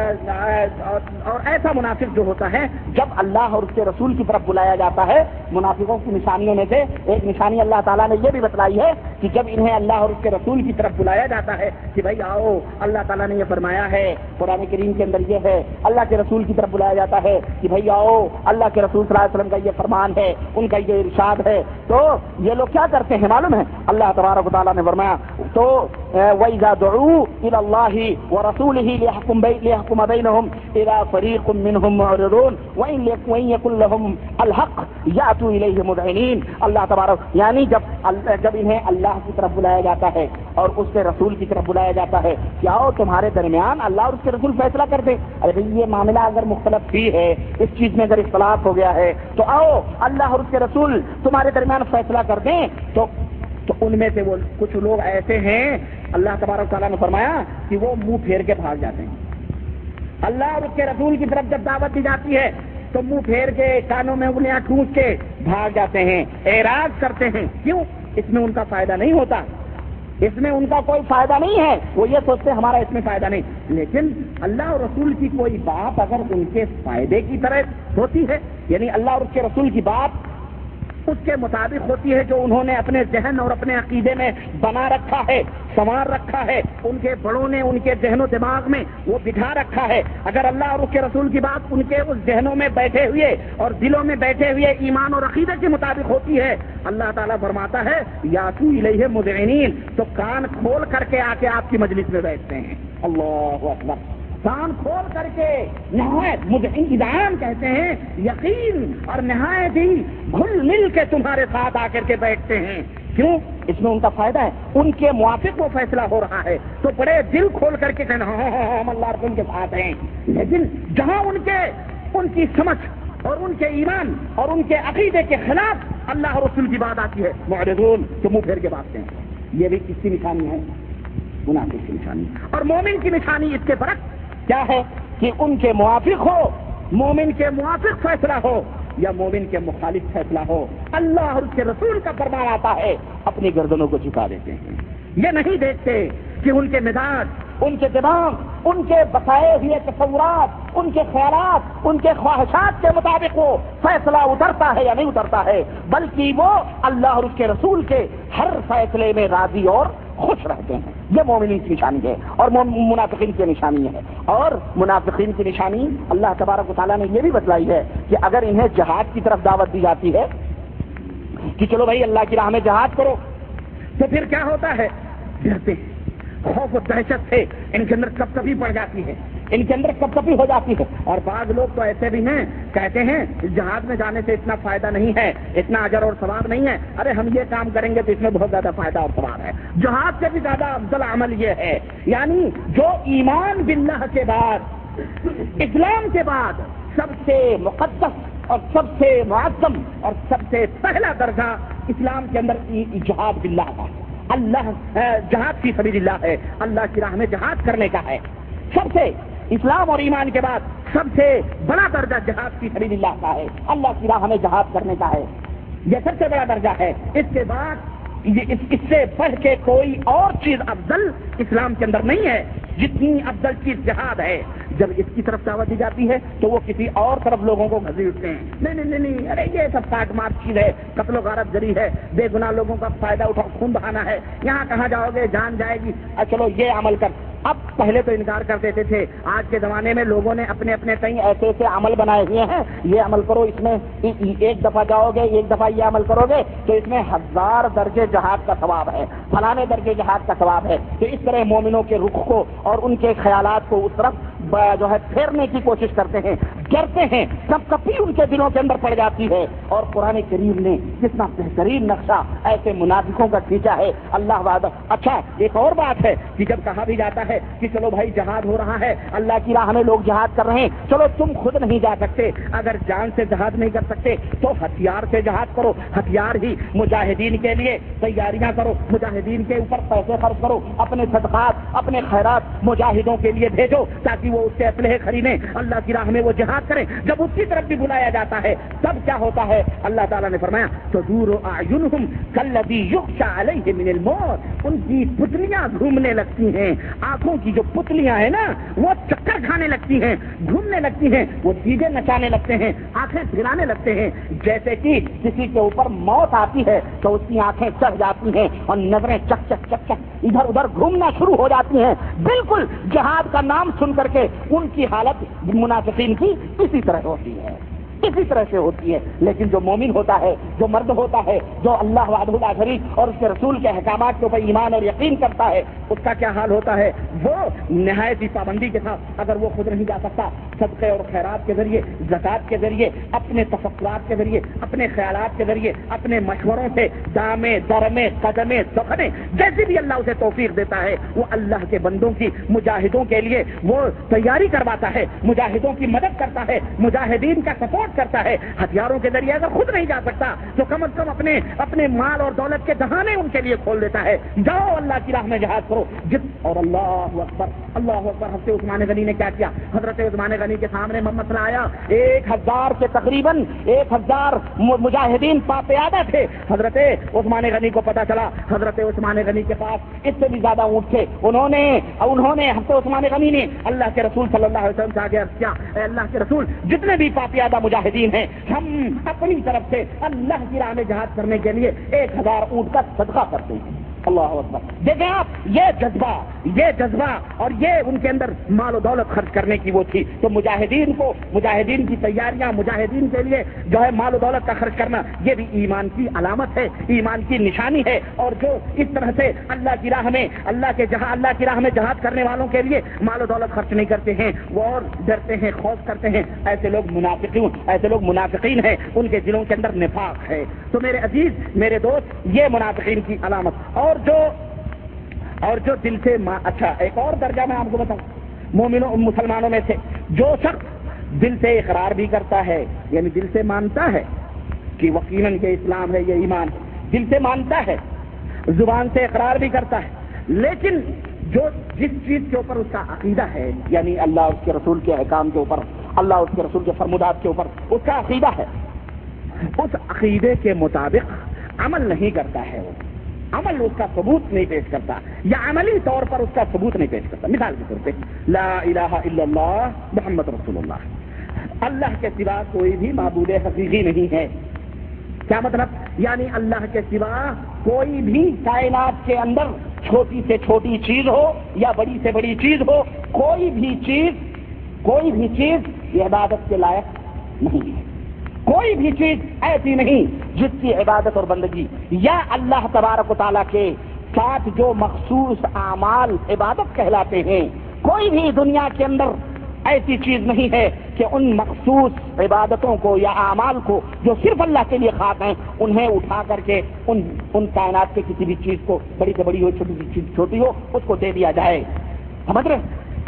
اور ایسا منافق جو ہوتا ہے جب اللہ اور اس کے رسول کی طرف بلایا جاتا ہے، منافقوں کی نشانیوں میں سے ایک نشانی اللہ تعالیٰ نے یہ بھی بتلائی ہے کہ جب انہیں اللہ اور اس کے رسول کی طرف بلایا جاتا ہے کہ بھائی آؤ، اللہ تعالیٰ نے یہ فرمایا ہے قرآن کریم کے اندر یہ ہے، اللہ کے رسول کی طرف بلایا جاتا ہے کہ بھائی آؤ، اللہ کے رسول صلی اللہ علیہ وسلم کا یہ فرمان ہے، ان کا یہ ارشاد ہے، تو یہ لوگ کیا کرتے ہیں معلوم ہے؟ اللہ تبارک و تعالیٰ نے فرمایا تو وَإِذَا دُعُوا إِلَى اللَّهِ وَرَسُولِهِ لِيَحْكُمَ بَيْنَهُمْ إِذَا فَرِيقٌ مِّنْهُمْ مُعْرِضُونَ وَإِن يَكُن لَّهُمْ الْحَقُّ يَأْتُوا إِلَيْهِ مُذْعِنِينَ۔ اللہ تبارک یعنی جب جب انہیں اللہ کی طرف بلایا جاتا ہے اور اس کے رسول کی طرف بلایا جاتا ہے کہ آؤ تمہارے درمیان اللہ اور اس کے رسول فیصلہ کر دیں، ارے بھائی یہ معاملہ اگر مختلف بھی ہے، اس چیز میں اگر اختلاف ہو گیا ہے تو آؤ اللہ اور اس کے رسول تمہارے درمیان فیصلہ کر دیں، تو تو ان میں سے وہ کچھ لوگ ایسے ہیں اللہ تبارک تعالیٰ نے فرمایا کہ وہ منہ پھیر کے بھاگ جاتے ہیں۔ اللہ اور اس کے رسول کی طرف جب دعوت دی جاتی ہے تو منہ پھیر کے، کانوں میں انگلیاں ٹھونس کے بھاگ جاتے ہیں، اعراض کرتے ہیں۔ کیوں؟ اس میں ان کا فائدہ نہیں ہوتا، اس میں ان کا کوئی فائدہ نہیں ہے، وہ یہ سوچتے ہیں ہمارا اس میں فائدہ نہیں۔ لیکن اللہ اور رسول کی کوئی بات اگر ان کے فائدے کی طرح ہوتی ہے، یعنی اللہ اور اس کے رسول کی بات اس کے مطابق ہوتی ہے جو انہوں نے اپنے ذہن اور اپنے عقیدے میں بنا رکھا ہے، سنوار رکھا ہے، ان کے بڑوں نے ان کے ذہن و دماغ میں وہ بٹھا رکھا ہے، اگر اللہ اور اس کے رسول کی بات ان کے اس ذہنوں میں بیٹھے ہوئے اور دلوں میں بیٹھے ہوئے ایمان اور عقیدے کے مطابق ہوتی ہے، اللہ تعالیٰ فرماتا ہے یاتو الیہ مذعنین، تو کان کھول کر کے آ کے آپ کی مجلس میں بیٹھتے ہیں۔ اللہ اکبر، کان کھول کر کے نہایت مذعن، اذعان کہتے ہیں یقین اور نہایت ہی گھل مل کے تمہارے ساتھ آ کر کے بیٹھتے ہیں۔ کیوں؟ اس میں ان کا فائدہ ہے، ان کے موافق وہ فیصلہ ہو رہا ہے تو بڑے دل کھول کر کے کہنا ہاں ہاں ہم اللہ رسول کے ساتھ ہیں۔ لیکن جہاں ان کے ان کی سمجھ اور ان کے ایمان اور ان کے عقیدے کے خلاف اللہ اور رسول کی بات آتی ہے، معرضون، تو منہ پھیر کے بات ہیں۔ یہ بھی کس کی نشانی ہے؟ منافق کی نشانی. اور مومن کی نشانی اس کے برعکس کیا ہے کہ ان کے موافق ہو، مومن کے موافق فیصلہ ہو یا مومن کے مخالف فیصلہ ہو. اللہ اور اس کے رسول کا فرمان آتا ہے اپنی گردنوں کو جھکا دیتے ہیں. یہ نہیں دیکھتے کہ ان کے مزاج، ان کے دماغ، ان کے بتائے ہوئے تصورات، ان کے خیالات، ان کے خواہشات کے مطابق وہ فیصلہ اترتا ہے یا نہیں اترتا ہے، بلکہ وہ اللہ اور اس کے رسول کے ہر فیصلے میں راضی اور خوش رہتے ہیں. یہ مومنین کی نشانی ہے اور منافقین کی نشانی ہے. اور منافقین کی نشانی اللہ تبارک و تعالیٰ نے یہ بھی بتلائی ہے کہ اگر انہیں جہاد کی طرف دعوت دی جاتی ہے کہ چلو بھائی اللہ کی راہ میں جہاد کرو، تو پھر کیا ہوتا ہے؟ ڈرتے ہیں. خوف و دہشت سے ان کے اندر کپ کپی پڑ جاتی ہے، ان کے اندر کپ کپی ہو جاتی ہے. اور بعض لوگ تو ایسے بھی ہیں کہتے ہیں جہاد میں جانے سے اتنا فائدہ نہیں ہے، اتنا اجر اور ثواب نہیں ہے. ارے ہم یہ کام کریں گے تو اس میں بہت زیادہ فائدہ اور ثواب ہے. جہاد سے بھی زیادہ افضل عمل یہ ہے، یعنی جو ایمان باللہ کے بعد، اسلام کے بعد سب سے مقدس اور سب سے معظم اور سب سے پہلا درجہ اسلام کے اندر جہاد باللہ کا ہے. اللہ جہاد فی سبیل اللہ ہے، اللہ کی راہ میں جہاد کرنے کا ہے. سب سے اسلام اور ایمان کے بعد سب سے بڑا درجہ جہاد فی سبیل اللہ کا ہے، اللہ کی راہ میں جہاد کرنے کا ہے. یہ سب سے بڑا درجہ ہے. اس کے بعد یہ اس سے بڑھ کے کوئی اور چیز افضل اسلام کے اندر نہیں ہے جتنی افضل چیز جہاد ہے. جب اس کی طرف دعوت دی جاتی ہے تو وہ کسی اور طرف لوگوں کو گھسیٹتے ہیں. نہیں نہیں نہیں، ارے یہ سب کاٹ مار چیز ہے، قتل و غارت گری ہے، بے گناہ لوگوں کا فائدہ اٹھا خون بہانا ہے، یہاں کہاں جاؤ گے، جان جائے گی، چلو یہ عمل کر. اب پہلے تو انکار کر دیتے تھے، آج کے زمانے میں لوگوں نے اپنے اپنے کئی ایسے ایسے عمل بنائے ہوئے ہیں، یہ عمل کرو، اس میں ایک دفعہ جاؤ گے، ایک دفعہ یہ عمل کرو گے تو اس میں ہزار درجے جہاد کا ثواب ہے، فلانے درجے جہاد کا ثواب ہے. تو اس طرح مومنوں کے رخ کو اور ان کے خیالات کو اس طرف جو ہے پھیرنے کی کوشش کرتے ہیں، ڈرتے ہیں، کب کبھی ان کے دلوں کے اندر پڑ جاتی ہے. اور قرآن کریم نے کتنا بہترین نقشہ ایسے منافقوں کا کھینچا ہے. اللہ وعدہ. اچھا ایک اور بات ہے کہ جب کہا بھی جاتا ہے کہ چلو بھائی جہاد ہو رہا ہے، اللہ کی راہ میں لوگ جہاد کر رہے ہیں، چلو تم خود نہیں جا سکتے، اگر جان سے جہاد نہیں کر سکتے تو ہتھیار سے جہاد کرو، ہتھیار ہی مجاہدین کے لیے تیاریاں کرو، مجاہدین کے اوپر پیسے خرچ کرو، اپنے صدقات، اپنے خیرات مجاہدوں کے لیے بھیجو تاکہ وہ اس سے اسلحے خریدیں، اللہ کی راہ میں وہ جہاد کریں. جب اس کی طرف بھی بلایا جاتا ہے تب کیا ہوتا ہے؟ اللہ تعالیٰ نے فرمایا تدور اعینہم کالذی یغشی علیہ من الموت، ان کی پتلیاں گھومنے لگتی ہیں، آنکھوں کی جو پتلیاں ہیں نا وہ چکر کھانے لگتی ہیں، گھومنے لگتی ہیں، وہ چیزیں نچانے لگتے ہیں، آنکھیں پھرانے لگتے ہیں. جیسے کہ کسی کے اوپر موت آتی ہے تو اس کی آنکھیں چڑھ جاتی ہیں اور نظریں چک چک چک چک ادھر ادھر گھومنا شروع ہو جاتی ہیں. بالکل جہاد کا نام سن کر کے ان کی حالت منافقین کی اسی طرح ہوتی ہے، اسی طرح سے ہوتی ہے. لیکن جو مومن ہوتا ہے، جو مرد ہوتا ہے، جو اللہ وحدہ لا شریک اور اس کے رسول کے احکامات کے اوپر ایمان اور یقین کرتا ہے، اس کا کیا حال ہوتا ہے؟ وہ نہایت ہی پابندی کے ساتھ، اگر وہ خود نہیں جا سکتا، صدقے اور خیرات کے ذریعے، زکات کے ذریعے، اپنے تفکرات کے ذریعے، اپنے خیالات کے ذریعے، اپنے مشوروں سے دامے درمے قدمے دفنے جیسی بھی اللہ اسے توفیق دیتا ہے، وہ اللہ کے بندوں کی، مجاہدوں کے لیے وہ تیاری کرواتا ہے، مجاہدوں کی مدد کرتا ہے، مجاہدین کا سپورٹ کرتا ہے. ہتھیاروں کے ذریعے اگر خود نہیں جا سکتا تو کم از کم اپنے اپنے مال اور دولت کے دہانے ان کے لیے کھول دیتا ہے. جاؤ اللہ کی راہ میں جہاد کرو. جت اور اللہ اکبر، اللہ اکبر. حضرت عثمان غنی نے کیا کیا؟ حضرت عثمان غنی کے سامنے مسئلہ آیا، ایک ہزار کے تقریباً ایک ہزار مجاہدین پاپیادہ تھے. حضرت عثمان غنی کو پتا چلا حضرت عثمان غنی کے پاس اس سے بھی زیادہ اونٹ تھے. انہوں نے انہوں نے حضرت عثمان غنی نے اللہ کے رسول صلی اللہ علیہ وسلم سے آگے عرض کیا، اے اللہ کے رسول، جتنے بھی پاپیادہ مجاہدین ہیں ہم اپنی طرف سے اللہ کی راہ میں جہاد کرنے کے لیے ایک ہزار اونٹ کا صدقہ کرتے ہیں. اللہ اکبر. دیکھیں آپ، یہ جذبہ یہ جذبہ اور یہ ان کے اندر مال و دولت خرچ کرنے کی وہ تھی. تو مجاہدین کو، مجاہدین کی تیاریاں، مجاہدین کے لیے جو ہے مال و دولت کا خرچ کرنا، یہ بھی ایمان کی علامت ہے، ایمان کی نشانی ہے. اور جو اس طرح سے اللہ کی راہ میں اللہ کے جہاں اللہ کی راہ میں جہاد کرنے والوں کے لیے مال و دولت خرچ نہیں کرتے ہیں، وہ اور ڈرتے ہیں، خوف کرتے ہیں، ایسے لوگ منافقین ایسے لوگ منافقین ہیں، ان کے دلوں کے اندر نفاق ہے. تو میرے عزیز، میرے دوست، یہ منافقین کی علامت. اور جو اور جو دل سے ما... اچھا ایک اور درجہ میں آپ کو بتاؤں، مومنوں مسلمانوں میں سے جو شخص دل سے اقرار بھی کرتا ہے، یعنی دل سے مانتا ہے کہ یقیناً یہ اسلام ہے، یہ ایمان ہے، دل سے مانتا ہے، زبان سے اقرار بھی کرتا ہے، لیکن جو جس چیز کے اوپر اس کا عقیدہ ہے، یعنی اللہ اور اس کے رسول کے احکام کے اوپر، اللہ اور اس کے رسول کے فرمودات کے اوپر اس کا عقیدہ ہے، اس عقیدے کے مطابق عمل نہیں کرتا ہے، وہ عمل اس کا ثبوت نہیں پیش کرتا، یا عملی طور پر اس کا ثبوت نہیں پیش کرتا. مثال کے طور پہ لا الہ الا اللہ محمد رسول اللہ، اللہ کے سوا کوئی بھی معبود حقیقی نہیں ہے. کیا مطلب؟ یعنی اللہ کے سوا کوئی بھی کائنات کے اندر چھوٹی سے چھوٹی چیز ہو یا بڑی سے بڑی چیز ہو، کوئی بھی چیز کوئی بھی چیز یہ عبادت کے لائق نہیں ہے. کوئی بھی چیز ایسی نہیں جس کی عبادت اور بندگی یا اللہ تبارک و تعالیٰ کے ساتھ جو مخصوص اعمال عبادت کہلاتے ہیں، کوئی بھی دنیا کے اندر ایسی چیز نہیں ہے کہ ان مخصوص عبادتوں کو یا اعمال کو جو صرف اللہ کے لیے خاص ہیں، انہیں اٹھا کر کے ان ان کائنات کے کسی بھی چیز کو، بڑی سے بڑی ہو چھوٹی سی چیز چھوٹی ہو، اس کو دے دیا جائے. سمجھ رہے؟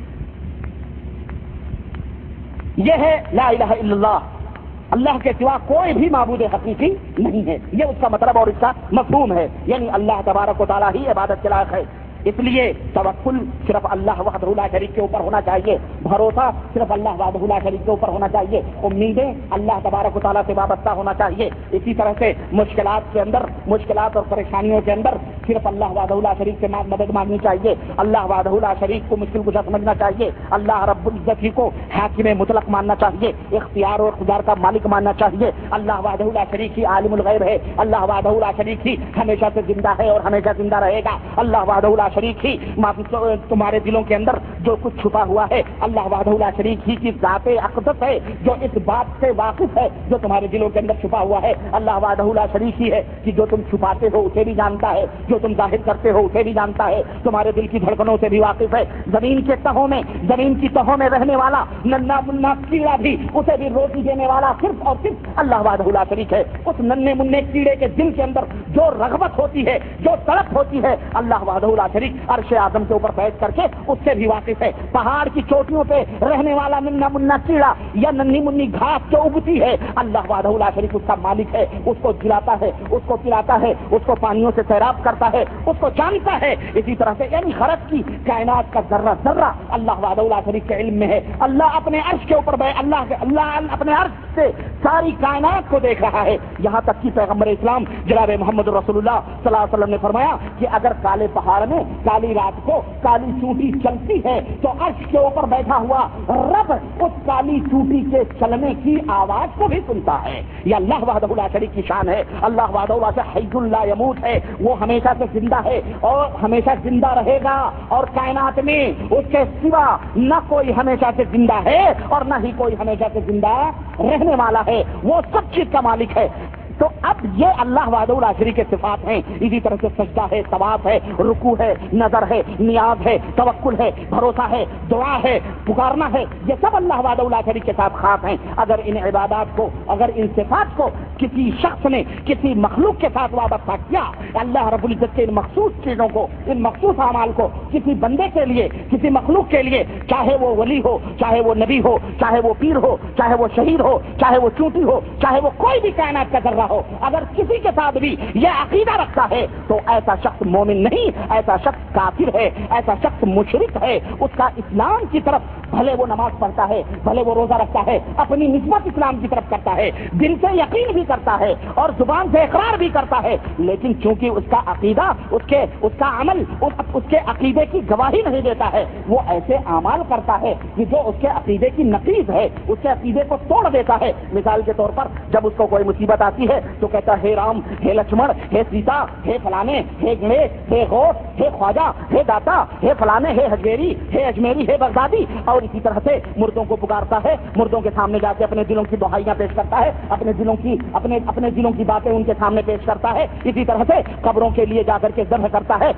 یہ ہے لا الہ الا اللہ، اللہ کے سوا کوئی بھی معبود حقیقی نہیں ہے. یہ اس کا مطلب اور اس کا مفہوم ہے. یعنی اللہ تبارک و تعالیٰ ہی عبادت کے لائق ہے. اس لیے توکل صرف اللہ وحدہ لا شریک کے اوپر ہونا چاہیے، بھروسہ صرف اللہ وحدہ لا شریک کے اوپر ہونا چاہیے، امیدیں اللہ تبارک و تعالیٰ سے وابستہ ہونا چاہیے. اسی طرح سے مشکلات کے اندر، مشکلات اور پریشانیوں کے اندر صرف اللہ وحدہ لا شریک سے مدد مانگنی چاہیے، اللہ وحدہ لا شریک کو مشکل کشا سمجھنا چاہیے، اللہ رب العزت ہی کو حاکم مطلق ماننا چاہیے، اختیار و اقتدار کا مالک ماننا چاہیے. اللہ وحدہ لا شریک ہی عالم الغیب ہے، اللہ وحدہ لا شریک ہی ہمیشہ سے زندہ ہے اور ہمیشہ زندہ رہے گا. اللہ وحدہ لا شریک ہی تمہارے دلوں کے اندر جو کچھ چھپا ہوا ہے، اللہ وحدہ لا شریک ہی کی ذات اقدس ہے جو اس بات سے واقف ہے جو تمہارے دلوں کے اندر چھپا ہوا ہے. اللہ وحدہ لا شریک ہی ہے کہ جو تم چھپاتے ہو اسے بھی جانتا ہے، جو تم ظاہر کرتے ہو اسے بھی جانتا ہے، تمہارے دل کی دھڑکنوں سے بھی واقف ہے. زمین کے تہوں میں زمین کی تہوں میں رہنے والا ننا منا کیڑا بھی، اسے بھی روٹی دینے والا صرف اور صرف اللہ وحدہ لا شریک ہے. اس ننے منے کیڑے کے دل کے اندر جو رغبت ہوتی ہے، جو تڑپ ہوتی ہے، اللہ وحدہ لا شریک عرش اعظم کے اوپر بیٹھ کر کے اس سے بھی واقف ہے. پہاڑ کی چوٹیوں پہ رہنے والا ننا منا کیڑا یا ننی منی گھاس جو اگتی ہے، اللہ وحدہ لا شریک اس کا مالک ہے، اس کو جلاتا ہے، اس کو پلاتا ہے، اس کو پانیوں سے سیراب کرتا ہے، اس کو جانتا ہے. اسی طرح سے یعنی خرق کی کائنات کا ذرہ ذرہ اللہ وحدہ لا شریک کے علم میں ہے. اللہ اپنے عرش کے اوپر اللہ کے اللہ اپنے عرش سے ساری کائنات کو دیکھ رہا ہے. یہاں تک کہ پیغمبر اسلام جناب محمد رسول اللہ صلی اللہ علیہ وسلم نے فرمایا کہ اگر کالے پہاڑ میں کالی رات کو کالی چونٹی چلتی ہے تو عرش کے اوپر بیٹھا ہوا رب اس کالی چونٹی کے چلنے کی آواز کو بھی سنتا ہے. یہ اللہ وحدہ لا شریک کی شان ہے. اللہ وحدہ لا شریک حی لا یموت ہے، وہ ہمیشہ سے زندہ ہے اور ہمیشہ زندہ رہے گا، اور کائنات میں اس کے سوا نہ کوئی ہمیشہ سے زندہ ہے اور نہ ہی کوئی ہمیشہ سے زندہ رہنے والا ہے. وہ سب چیز کا مالک ہے. تو اب یہ اللہ وحدہ لا شریک کے صفات ہیں. اسی طرح سے سجدہ ہے، طواف ہے، رکوع ہے، نظر ہے، نیاز ہے، توکل ہے، بھروسہ ہے، دعا ہے، پکارنا ہے، یہ سب اللہ وحدہ لا شریک کے ساتھ خاص ہیں. اگر ان عبادات کو، اگر ان صفات کو کسی شخص نے کسی مخلوق کے ساتھ وابستہ کیا، اللہ رب العزت کے ان مخصوص چیزوں کو، ان مخصوص اعمال کو کسی بندے کے لیے، کسی مخلوق کے لیے، چاہے وہ ولی ہو، چاہے وہ نبی ہو، چاہے وہ پیر ہو، چاہے وہ شہید ہو، چاہے وہ چونٹی ہو، چاہے وہ کوئی بھی کائنات کا ذرہ ہو، اگر کسی کے ساتھ بھی یہ عقیدہ رکھتا ہے تو ایسا شخص مومن نہیں، ایسا شخص کافر ہے، ایسا شخص مشرک ہے. اس کا اسلام کی طرف بھلے وہ نماز پڑھتا ہے، بھلے وہ روزہ رکھتا ہے، اپنی نسبت اسلام کی طرف کرتا ہے، دل سے یقین بھی کرتا ہے اور زبان سے اقرار بھی کرتا ہے، لیکن چونکہ اس کا عقیدہ، اس کے اس کا عمل اس, اس کے عقیدے کی گواہی نہیں دیتا ہے، وہ ایسے اعمال کرتا ہے کہ جو اس کے عقیدے کی نقیض ہے، اس کے عقیدے کو توڑ دیتا ہے. مثال کے طور پر جب اس کو کوئی مصیبت آتی ہے تو کہتا ہے رام، ہے لکشمن، ہے سیتا، ہے فلانے، ہے گنیش، ہے غوث، ہے خواجہ، ہے داتا، ہے فلانے، ہے ہجویری، ہے اجمیری، ہے بغدادی. اور اسی طرح سے مردوں کو پکارتا ہے، مردوں کے سامنے جا کے اپنے دلوں کی دہائیاں پیش کرتا ہے، اپنے دلوں کی اپنے اپنے دلوں کی باتیں ان کے سامنے پیش کرتا ہے. اسی طرح سے قبروں کے لیے جا کر کے ذبح کرتا ہے.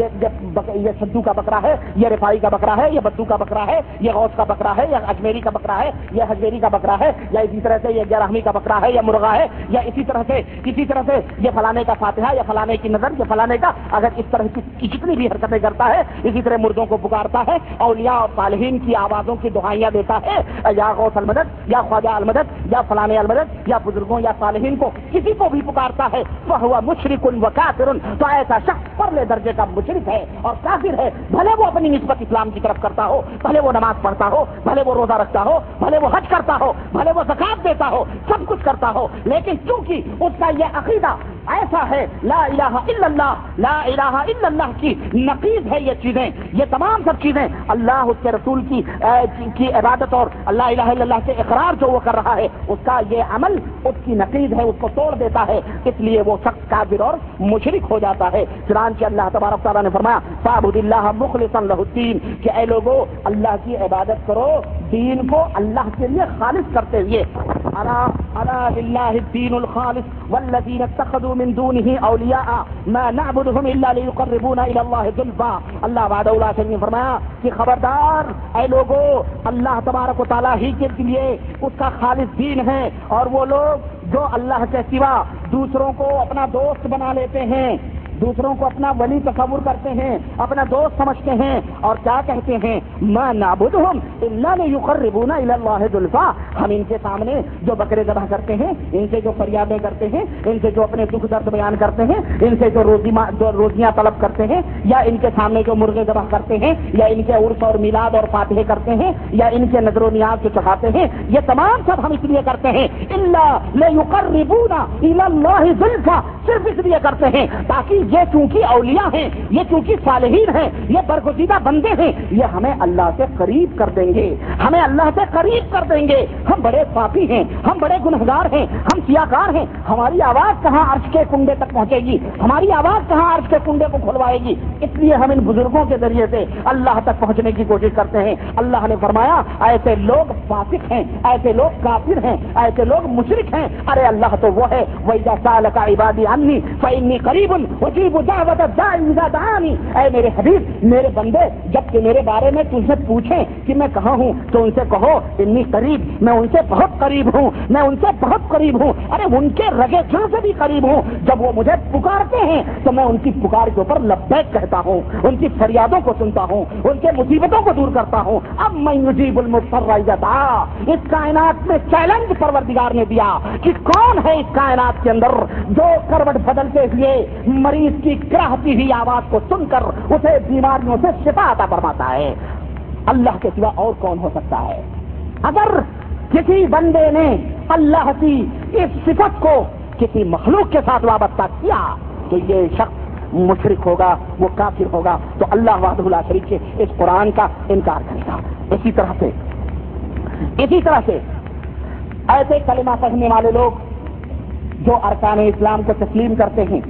یہ سدو کا بکرا ہے، یہ رفائی کا بکرا ہے، یہ بدو کا بکرا ہے، یہ غوث کا بکرا ہے، یہ اجمیری کا بکرا ہے، یہ ہجویری کا بکرا ہے، یا اسی طرح سے یہ گیارہویں کا بکرا ہے، یا مرغا ہے، یا اسی طرح سے اسی طرح سے یہ فلانے کا فاتحہ، یا فلانے کی نظر، یا فلانے کا. اگر اس طرح کی جتنی بھی حرکتیں کرتا ہے، اسی طرح مردوں کو پکارتا ہے، اولیاء اور صالحین کی آوازوں کی دعائیاں دیتا ہے، یا غوث المدد، یا خواجہ المدد، یا فلانے المدد، یا بزرگوں یا صالحین کو کسی کو بھی پکارتا ہے فہو مشرک و کافر، تو ایسا شخص پرلے درجے کا مشرک ہے اور کافر ہے، بھلے وہ اپنی نسبت اسلام کی طرف کرتا ہو، بھلے وہ نماز پڑھتا ہو، بھلے وہ روزہ رکھتا ہو، بھلے وہ حج کرتا ہو، بھلے وہ زکات دیتا ہو، سب کچھ کرتا ہو، لیکن چونکہ اس کا یہ عقیدہ ایسا ہے لا الہ الا اللہ، لا الہ الا اللہ کی نقیض ہے یہ چیزیں، یہ تمام سب چیزیں اللہ اس کے رسول کی کی عبادت اور اللہ الہ الا اللہ کے اقرار جو وہ کر رہا ہے اس کا یہ عمل اس کی نقیض ہے، اس کو توڑ دیتا ہے، اس لیے وہ شخص کافر اور مشرک ہو جاتا ہے۔ چنانچہ اللہ تبارک تعالیٰ نے فرمایا فاعبد اللہ مخلصا لہ الدین، کہ اے لوگو اللہ کی عبادت کرو دین کو اللہ کے لیے خالص کرتے ہوئے، الا الا للہ الدین الخالص والذین اتخذوا من دونه اولیاء ما نعبدهم الا ليقربونا الى الله زلفا، اللہ وعدہ لا شریک نے فرمایا کہ خبردار اے لوگو اللہ تبارک و تعالیٰ ہی کے لیے اس کا خالص دین ہے، اور وہ لوگ جو اللہ کے سوا دوسروں کو اپنا دوست بنا لیتے ہیں، دوسروں کو اپنا ولی تصور کرتے ہیں، اپنا دوست سمجھتے ہیں، اور کیا کہتے ہیں ما نعبدهم الا ليقربونا الى الله زلفا، ہم ان کے سامنے جو بکرے ذبح کرتے ہیں، ان سے جو فریادیں کرتے ہیں، ان سے جو اپنے دکھ درد بیان کرتے ہیں، ان سے جو روزی جو روزیاں طلب کرتے ہیں، یا ان کے سامنے جو مرغے ذبح کرتے ہیں، یا ان کے عرس اور میلاد اور فاتحے کرتے ہیں، یا ان کے نذر و نیاز جو چڑھاتے ہیں، یہ تمام سب ہم اس لیے کرتے ہیں الا ليقربونا الى الله زلفا، صرف اس لیے کرتے ہیں تاکہ یہ چونکہ اولیاء ہیں، یہ چونکہ صالحین ہیں، یہ برگزیدہ بندے ہیں، یہ ہمیں اللہ سے قریب کر دیں گے، ہمیں اللہ سے قریب کر دیں گے۔ ہم بڑے پاپی ہیں، ہم بڑے گنہگار ہیں، ہم سیاکار ہیں، ہماری آواز کہاں عرش کے کنڈے تک پہنچے گی، ہماری آواز کہاں عرش کے کنڈے کو کھلوائے گی، اس لیے ہم ان بزرگوں کے ذریعے سے اللہ تک پہنچنے کی کوشش کرتے ہیں۔ اللہ نے فرمایا ایسے لوگ فاسق ہیں، ایسے لوگ کافر ہیں، ایسے لوگ مشرک ہیں۔ ارے اللہ تو وہ ہے وَإِذَا سَأَلَكَ عِبَادِي عَنِّي فَإِنِّي قَرِيبٌ أُجِيبُ دَعْوَةَ الدَّاعِ إِذَا دَعَانِ، اے میرے حبیب میرے بندے جب کہ میرے بارے میں تم سے پوچھیں کہ میں کہاں ہوں تو ان سے کہو انی قریب، میں ان سے بہت قریب ہوں، میں ان سے بہت قریب ہوں، ارے ان کے رگے جڑ سے بھی قریب ہوں۔ جب وہ مجھے پکارتے ہیں تو میں ان کی پکار کے اوپر لبیک کہتا ہوں، ان کی فریادوں کو سنتا ہوں، ان کے مصیبتوں کو دور کرتا ہوں۔ اب میں یجیب المضطر اذا دعا، اس کائنات میں چیلنج پروردگار نے دیا کہ کون ہے اس کائنات کے اندر جو کروٹ بدلتے ہوئے مریض کی کراہتی ہوئی آواز کو سن کر اسے بیماریوں سے شفا عطا فرماتا ہے۔ اللہ کے سوا اور کون ہو سکتا ہے؟ اگر کسی بندے نے اللہ کی اس صفت کو کسی مخلوق کے ساتھ وابستہ کیا تو یہ شخص مشرک ہوگا، وہ کافر ہوگا، تو اللہ وحدہ لا شریک کے اس قرآن کا انکار کرے گا۔ اسی طرح سے اسی طرح سے ایسے کلمہ پڑھنے والے لوگ جو ارکان اسلام کو تسلیم کرتے ہیں،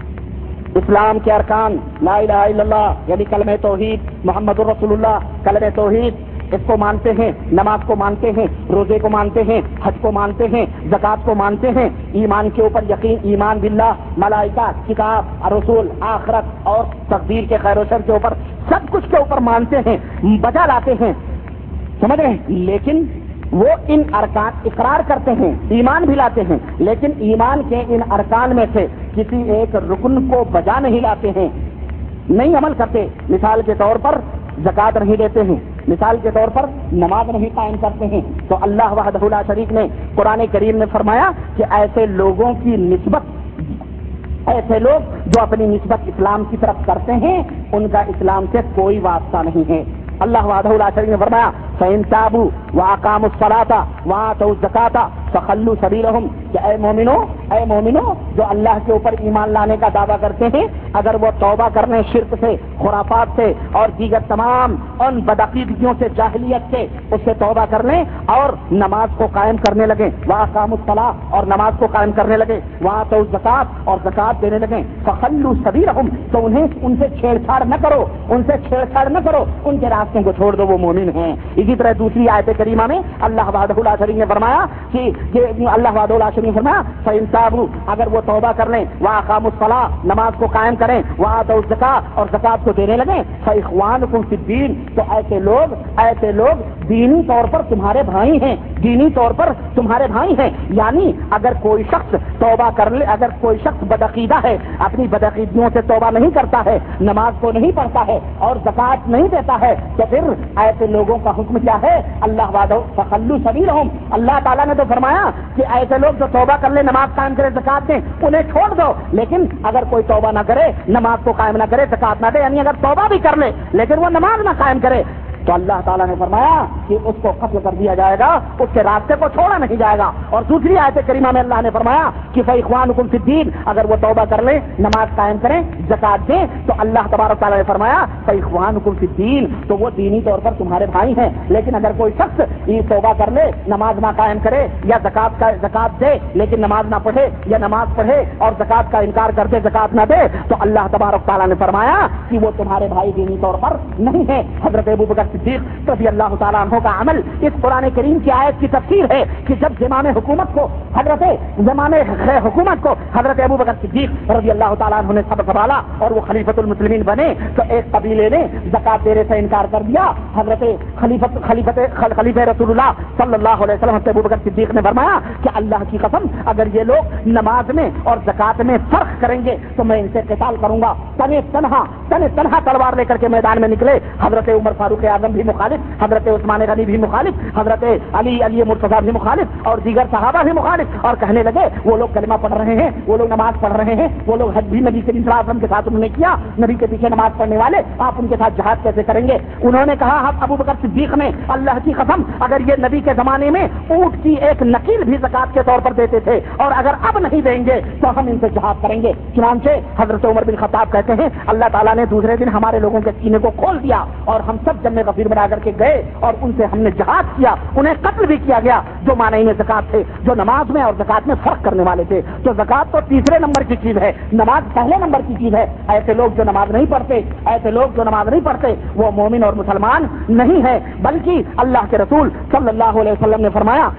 اسلام کے ارکان لا الہ الا اللہ یعنی کلمہ توحید، محمد الرسول اللہ کلمہ توحید، اس کو مانتے ہیں، نماز کو مانتے ہیں، روزے کو مانتے ہیں، حج کو مانتے ہیں، زکات کو مانتے ہیں، ایمان کے اوپر یقین، ایمان باللہ، ملائکہ، کتاب، رسول، آخرت اور تقدیر کے خیر و شر کے اوپر سب کچھ کے اوپر مانتے ہیں، بجا لاتے ہیں، سمجھ رہے ہیں، لیکن وہ ان ارکان اقرار کرتے ہیں، ایمان بھی لاتے ہیں، لیکن ایمان کے ان ارکان میں سے کسی ایک رکن کو بجا نہیں لاتے ہیں، نہیں عمل کرتے۔ مثال کے طور پر زکات نہیں دیتے ہیں، مثال کے طور پر نماز نہیں قائم کرتے ہیں، تو اللہ وحدہ لا شریک نے قرآن کریم میں فرمایا کہ ایسے لوگوں کی نسبت، ایسے لوگ جو اپنی نسبت اسلام کی طرف کرتے ہیں ان کا اسلام سے کوئی واسطہ نہیں ہے۔ اللہ وحدہ لا شریک نے فرمایا فَإِن تَابُوا وَأَقَامُوا الصَّلَاةَ وَآتَوُا الزَّكَاةَ فَخَلُّوا سَبِيلَهُمْ، کہ اے مومنو اے مومنو جو اللہ کے اوپر ایمان لانے کا دعویٰ کرتے ہیں، اگر وہ توبہ کرنے شرک سے، خرافات سے اور دیگر تمام ان بدعقیدگیوں سے، جاہلیت سے، اس سے توبہ کر لیں اور نماز کو قائم کرنے لگیں، وَأَقَامُوا الصَّلَاةَ اور نماز کو قائم کرنے لگیں، وَآتَوُا الزَّكَاةَ اور زکات دینے لگیں، فَخَلُّوا سَبِيلَهُمْ تو انہیں ان سے چھیڑ چھاڑ نہ کرو، ان سے چھیڑ چھاڑ نہ کرو، ان کے راستوں کو چھوڑ دو، وہ مومن ہیں۔ اسی طرح دوسری آیت کریمہ میں اللہ وحدہ لا شریک نے فرمایا کہ اللہ وحدہ لا شریک نے فرمایا فَإِن تابوا، اگر وہ توبہ کر لیں، واقاموا الصلاۃ، نماز کو قائم کریں، وآتوا الزکاۃ، اور زکات کو دینے لگیں، فاخوانکم فی الدین، تو ایسے لوگ ایسے لوگ دینی طور پر تمہارے بھائی ہیں، دینی طور پر تمہارے بھائی ہیں۔ یعنی اگر کوئی شخص توبہ کر لے، اگر کوئی شخص بدعقیدہ ہے، اپنی بدعقیدگیوں سے توبہ نہیں کرتا ہے، نماز کو نہیں پڑھتا ہے اور زکات نہیں دیتا ہے، تو پھر ایسے لوگوں کا حکم کیا ہے؟ اللہ وعدہ فخلوا سبیلہم، اللہ تعالیٰ نے تو فرمایا کہ ایسے لوگ جو توبہ کر لے، نماز قائم کرے، زکات دیں، انہیں چھوڑ دو۔ لیکن اگر کوئی توبہ نہ کرے، نماز کو قائم نہ کرے، زکات نہ دے، یعنی اگر توبہ بھی کر لے لیکن وہ نماز نہ قائم کرے، تو اللہ تعالیٰ نے فرمایا کہ اس کو قتل کر دیا جائے گا، اس کے راستے کو چھوڑا نہیں جائے گا۔ اور دوسری آیت کریمہ میں اللہ نے فرمایا کہ فاخوانکم فی الدین، اگر وہ توبہ کر لیں، نماز قائم کریں، زکات دیں، تو اللہ تبارک تعالیٰ نے فرمایا فاخوانکم فی الدین، تو وہ دینی طور پر تمہارے بھائی ہیں۔ لیکن اگر کوئی شخص یہ توبہ کر لے، نماز نہ قائم کرے، یا زکات کا زکات دے لیکن نماز نہ پڑھے، یا نماز پڑھے اور زکات کا انکار کر دے، زکات نہ دے، تو اللہ تبارک تعالیٰ نے فرمایا کہ وہ تمہارے بھائی دینی طور پر نہیں ہے۔ حضرت ابوبکر صدیق رضی اللہ تعالیٰ عنہ کا عمل اس قرآن کریم کی آیت کی تفسیر ہے کہ جب زمام حکومت کو حضرت زمام حکومت کو حضرت ابوبکر صدیق رضی اللہ تعالیٰ عنہ نے سب سنبھالا اور وہ خلیفۃ المسلمین بنے، تو ایک قبیلے نے زکات دینے سے انکار کر دیا۔ حضرت خلیفت خلیفت خلیفہ رسول اللہ صلی اللہ علیہ وسلم حضرت ابوبکر صدیق نے فرمایا کہ اللہ کی قسم اگر یہ لوگ نماز میں اور زکات میں فرق کریں گے تو میں ان سے قتال کروں گا۔ تنے تنہا تنے تنہا تلوار لے کر کے میدان میں نکلے۔ حضرت عمر فاروق اعظم بھی مخالف، حضرت عثمان غنی بھی مخالف، حضرت علی علی مرتضیٰ بھی مخالف، اور دیگر صحابہ بھی مخالف، اور کہنے لگے وہ لوگ کلمہ پڑھ رہے ہیں، وہ لوگ نماز پڑھ رہے ہیں، وہ لوگ حج بھی نبی کریم صلی اللہ علیہ وسلم کے ساتھ انہوں نے کیا، نبی کے پیچھے نماز پڑھنے والے آپ ان کے ساتھ جہاد کیسے کریں گے؟ انہوں نے کہا ہم ابو بکر صدیق نے اللہ کی قسم اگر یہ نبی کے زمانے میں اونٹ کی ایک نکیل بھی زکات کے طور پر دیتے تھے اور اگر اب نہیں دیں گے تو ہم ان سے جہاد کریں گے۔ چنانچہ حضرت عمر بن خطاب کہتے ہیں اللہ تعالیٰ نے دوسرے دن ہمارے لوگوں کے سینے کو کھول دیا اور ہم سب جنگ غفیر بنا کر کے گئے اور ان سے ہم نے جہاد کیا، انہیں قتل بھی کیا گیا جو مانعین زکات تھے، جو نماز میں اور زکات میں فرق کرنے والے تھے۔ تو زکات تو تیسرے نمبر کی چیز ہے، نماز پہلے نمبر کی چیز ہے۔ ایسے لوگ جو نماز نہیں پڑھتے ایسے لوگ جو نماز نہیں پڑھتے وہ مومن اور مسلمان نہیں ہے، بلکہ اللہ کے رسول صلی اللہ علیہ وسلم نے فرمایا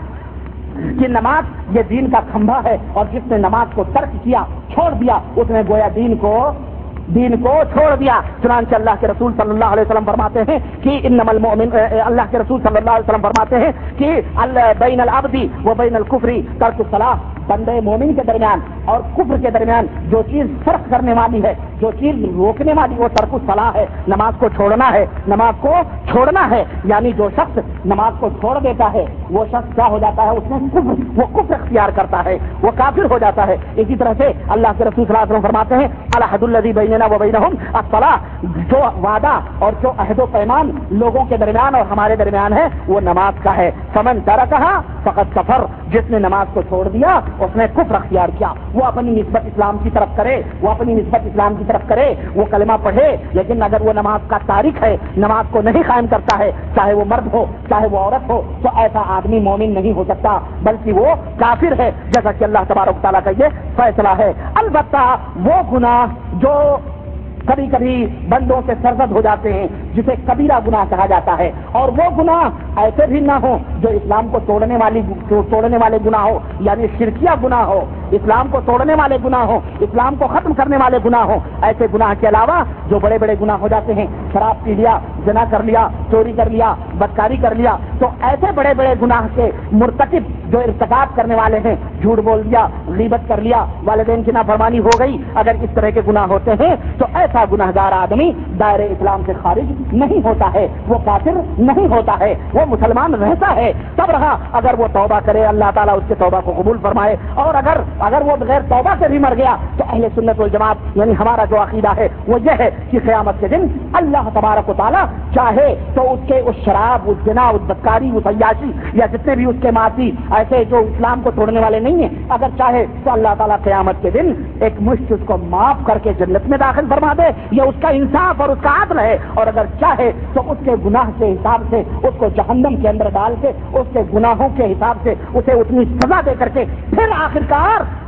کہ نماز یہ دین کا کھمبا ہے، اور جس نے نماز کو ترک کیا، چھوڑ دیا، اس نے گویا دین کو دین کو چھوڑ دیا۔ چنانچہ اللہ کے رسول صلی اللہ علیہ وسلم فرماتے ہیں کہ انما المؤمن اللہ کے رسول صلی اللہ علیہ وسلم فرماتے ہیں کہ بین العبد و بین الکفر ترک الصلاۃ، بندے مومن کے درمیان اور کفر کے درمیان جو چیز فرق کرنے والی ہے، جو چیز روکنے والی، وہ ترک الصلاۃ ہے، نماز کو چھوڑنا ہے، نماز کو چھوڑنا ہے۔ یعنی جو شخص نماز کو چھوڑ دیتا ہے وہ شخص کیا ہو جاتا ہے؟ اس میں کفر وہ کفر اختیار کرتا ہے، وہ کافر ہو جاتا ہے۔ اسی طرح سے اللہ کے رسول صلی اللہ علیہ وسلم فرماتے ہیں العہد الذی بیننا و بینہم الصلاۃ، جو وعدہ اور جو عہد و پیمان لوگوں کے درمیان اور ہمارے درمیان ہے وہ نماز کا ہے۔ فمن ترکھا فقد کفر، جس نے نماز کو چھوڑ دیا اس نے کفر اختیار کیا۔ وہ اپنی نسبت اسلام کی طرف کرے وہ اپنی نسبت اسلام کی طرف کرے وہ کلمہ پڑھے، لیکن اگر وہ نماز کا تارک ہے، نماز کو نہیں قائم کرتا ہے، چاہے وہ مرد ہو چاہے وہ عورت ہو، تو ایسا آدمی مومن نہیں ہو سکتا بلکہ وہ کافر ہے، جیسا کہ اللہ تبارک تعالیٰ کا یہ فیصلہ ہے۔ البتہ وہ گناہ جو کبھی کبھی بندوں سے سرزد ہو جاتے ہیں جسے کبیرہ گناہ کہا جاتا ہے، اور وہ گناہ ایسے بھی نہ ہو جو اسلام کو توڑنے والی توڑنے والے گناہ ہو، یعنی شرکیہ گناہ ہو، اسلام کو توڑنے والے گناہ ہو، اسلام کو ختم کرنے والے گناہ ہو۔ ایسے گناہ کے علاوہ جو بڑے بڑے گناہ ہو جاتے ہیں، شراب پی لیا، زنا کر لیا، چوری کر لیا، بدکاری کر لیا، تو ایسے بڑے بڑے گناہ کے مرتکب جو ارتکاب کرنے والے ہیں، جھوٹ بول دیا، غیبت کر لیا، والدین کی نافرمانی ہو گئی، اگر اس طرح کے گناہ ہوتے ہیں تو ایسا گناہگار آدمی دائرے اسلام سے خارج نہیں ہوتا ہے، وہ کافر نہیں ہوتا ہے، وہ مسلمان رہتا ہے۔ تب رہا اگر وہ توبہ کرے اللہ تعالیٰ اس کے توبہ کو قبول فرمائے، اور اگر اگر وہ بغیر توبہ سے بھی مر گیا تو اہل سنت والجماعت یعنی ہمارا جو عقیدہ ہے وہ یہ ہے کہ قیامت کے دن اللہ تبارک و تعالیٰ چاہے تو اس کے اس شراب، اس زنا، اس بدکاری، اس عیاشی یا جتنے بھی اس کے معاصی ایسے جو اسلام کو توڑنے والے نہیں ہیں، اگر چاہے تو اللہ تعالیٰ قیامت کے دن ایک مشت اس کو معاف کر کے جنت میں داخل فرما دے، یہ اس کا انصاف اور اس کا عدل ہے، اور اگر چاہے تو اس کے گناہ کے حساب سے اس کو جہنم کے اندر ڈال کے اس کے گناہوں کے حساب سے اسے اتنی سزا دے کر کے پھر آخرکار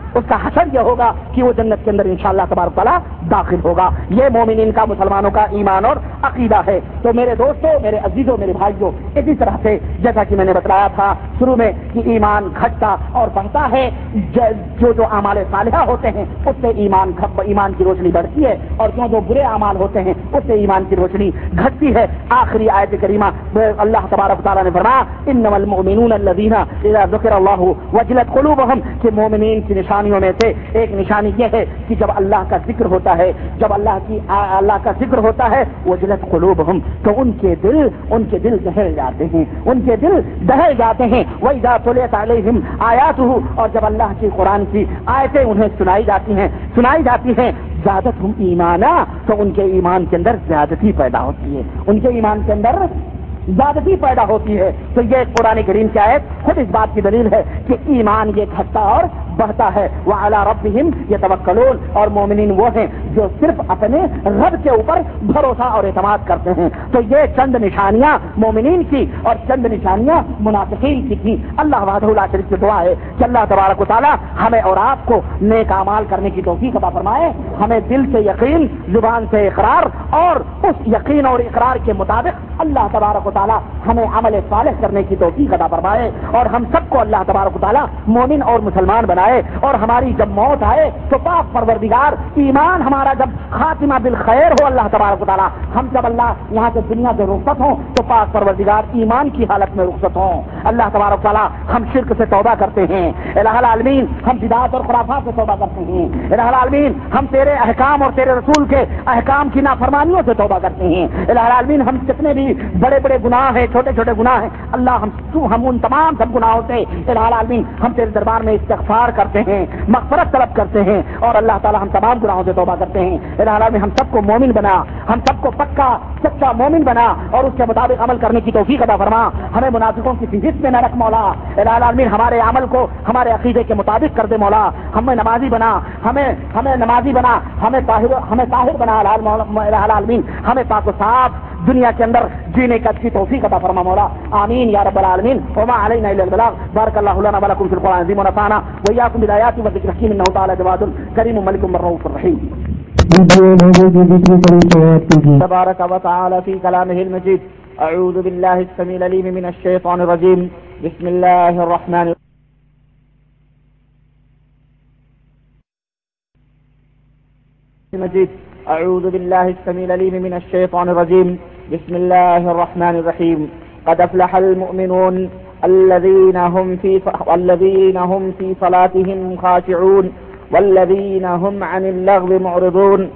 اس کا حشر یہ ہوگا کہ وہ جنت کے اندر انشاءاللہ تبارک تعالیٰ داخل ہوگا. یہ مومنین کا، مسلمانوں کا ایمان اور عقیدہ ہے. تو میرے دوستوں، میرے عزیزوں، میرے بھائیوں، اسی طرح سے جیسا کہ میں نے بتلایا تھا شروع میں کہ ایمان گھٹتا اور بڑھتا ہے. جو جو اعمال صالحہ ہوتے ہیں اس سے ایمان ایمان کی روشنی بڑھتی ہے، اور جو جو برے اعمال ہوتے ہیں اس سے ایمان کی روشنی گھٹتی ہے. آخری آیت کریمہ اللہ تبارک تعالیٰ نے فرمایا انما المؤمنون الذین اذا ذکر اللہ وجلت قلوبهم، کہ مومنین کی نشانیوں میں سے ایک نشانی یہ ہے کہ جب اللہ کا ذکر ہوتا ہے، جب اللہ کی اللہ کا ذکر ہوتا ہے وجلت قلوبهم، تو ان کے دل ان کے دل دہل جاتے ہیں، ان کے دل دہل جاتے ہیں. وَإِذَا تُلِيَتْ عَلَيْهِمْ آيَاتُهُ، اور جب اللہ کی قرآن کی آیتیں انہیں سنائی جاتی ہیں سنائی جاتی ہیں زادتہم ایمانا، تو ان کے ایمان کے اندر زیادتی پیدا ہوتی ہے، ان کے ایمان کے اندر زیادتی پیدا ہوتی ہے. تو یہ قرآن کریم کی آیت خود اس بات کی دلیل ہے کہ ایمان یہ گھٹتا اور بڑھتا ہے. وَعَلَىٰ رَبِّهِمْ يَتَوَكَّلُونَ، اور مومنین وہ ہیں جو صرف اپنے رب کے اوپر بھروسہ اور اعتماد کرتے ہیں. تو یہ چند نشانیاں مومنین کی اور چند نشانیاں منافقین کی تھیں. اللہ وحدہ لا شریک کی دعا ہے کہ اللہ تبارک و تعالی ہمیں اور آپ کو نیک اعمال کرنے کی توفیق عطا فرمائے. ہمیں دل سے یقین، زبان سے اقرار، اور اس یقین اور اقرار کے مطابق اللہ تبارک و تعالی ہمیں عمل صالح کرنے کی توفیق عطا فرمائے، اور ہم سب کو اللہ تبارک و تعالی مومن اور مسلمان بنائے. اور ہماری جب موت آئے تو پاک پروردگار ایمان ہمارا جب خاتمہ بالخیر ہو، اللہ تبارک و تعالی ہم جب اللہ یہاں سے دنیا سے رخصت ہوں تو پاک پروردگار ایمان کی حالت میں رخصت ہوں. اللہ تبارک و تعالی ہم شرک سے توبہ کرتے ہیں الہ العالمین، ہم بدعات اور خرافات سے توبہ کرتے ہیں الہ العالمین، ہم تیرے احکام اور تیرے رسول کے احکام کی نافرمانیوں سے توبہ کرتے ہیں الہ العالمین. ہم جتنے بھی بڑے بڑے گناہ ہیں، چھوٹے چھوٹے گناہ ہیں، اللہ ہم تو ہم ان تمام سب گناہوں سے الہ العالمین ہم تیرے دربار میں استغفار کرتے ہیں، مغفرت طلب کرتے ہیں، اور اللہ تعالی ہم تمام گناہوں سے توبہ کرتے ہیں. الہ العالمین ہم سب کو مومن بنا، ہم سب کو پکا سچا مومن بنا، اور اس کے مطابق عمل کرنے کی توفیق عطا فرما. ہمیں منافقوں کی فہرست میں نہ رکھ مولا. الہ العالمین ہمارے عمل کو ہمارے عقیدے کے مطابق کر دے مولا. ہمیں نمازی بنا، ہمیں ہمیں نمازی بنا، ہمیں طاہر ہمیں طاہر بنا الہ العالمین. ہمیں پاک و صاف دنیا کے اندر جینے کا کی توفیق عطا فرما مولا. آمین یا رب العالمین. وما علینا الا البلاغ. بارک اللہ لنا ولکم فی القرآن العظیم ونفعنا وإياكم بالآیات والذکر الحکیم انہ تعالی جواد کریم ملک الرؤوف الرحیم. تبارک و تعالی فی کلامہ المجید. اعوذ باللہ السمیع العلیم من الشیطان الرجیم. بسم اللہ الرحمن المجید. اعوذ باللہ السمیع العلیم من الشیطان الرجیم. بسم اللہ الرحمن الرحیم. قد افلح المؤمنون الذين هم في والذين هم في صلاتهم خاشعون والذين هم عن اللغو معرضون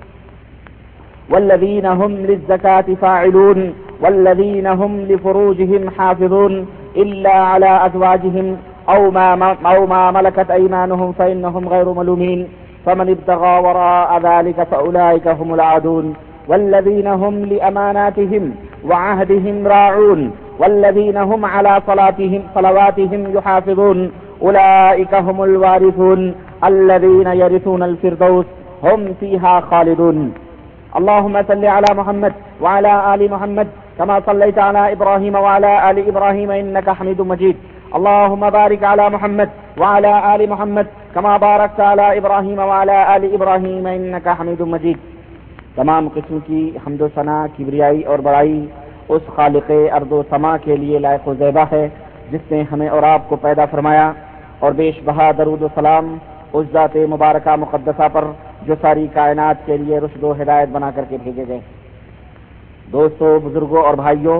والذين هم للزكاة فاعلون والذين هم لفروجهم حافظون إلا على أزواجهم أو ما أو ما ملكت أيمانهم فإنهم غير ملومين فمن ابتغى وراء ذلك فأولئك هم العادون والذين هم لأماناتهم وعهدهم راعون والذين هم على صلاتهم صلواتهم يحافظون أولئك هم الوارثون الذين يرثون الفردوس هم فيها خالدون. اللهم صل على محمد وعلى آل محمد كما صليت على إبراهيم وعلى آل إبراهيم إنك حميد مجيد. اللهم بارك على محمد وعلى آل محمد كما باركت على إبراهيم وعلى آل إبراهيم إنك حميد مجيد. تمام قسم کی حمد و ثنا، کبریائی اور بڑائی اس خالق ارض و سما کے لیے لائق و زیبا ہے جس نے ہمیں اور آپ کو پیدا فرمایا، اور بیش بہا درود و سلام اس ذات مبارکہ مقدسہ پر جو ساری کائنات کے لیے رشد و ہدایت بنا کر کے بھیجے گئے. دوستو، بزرگوں اور بھائیوں،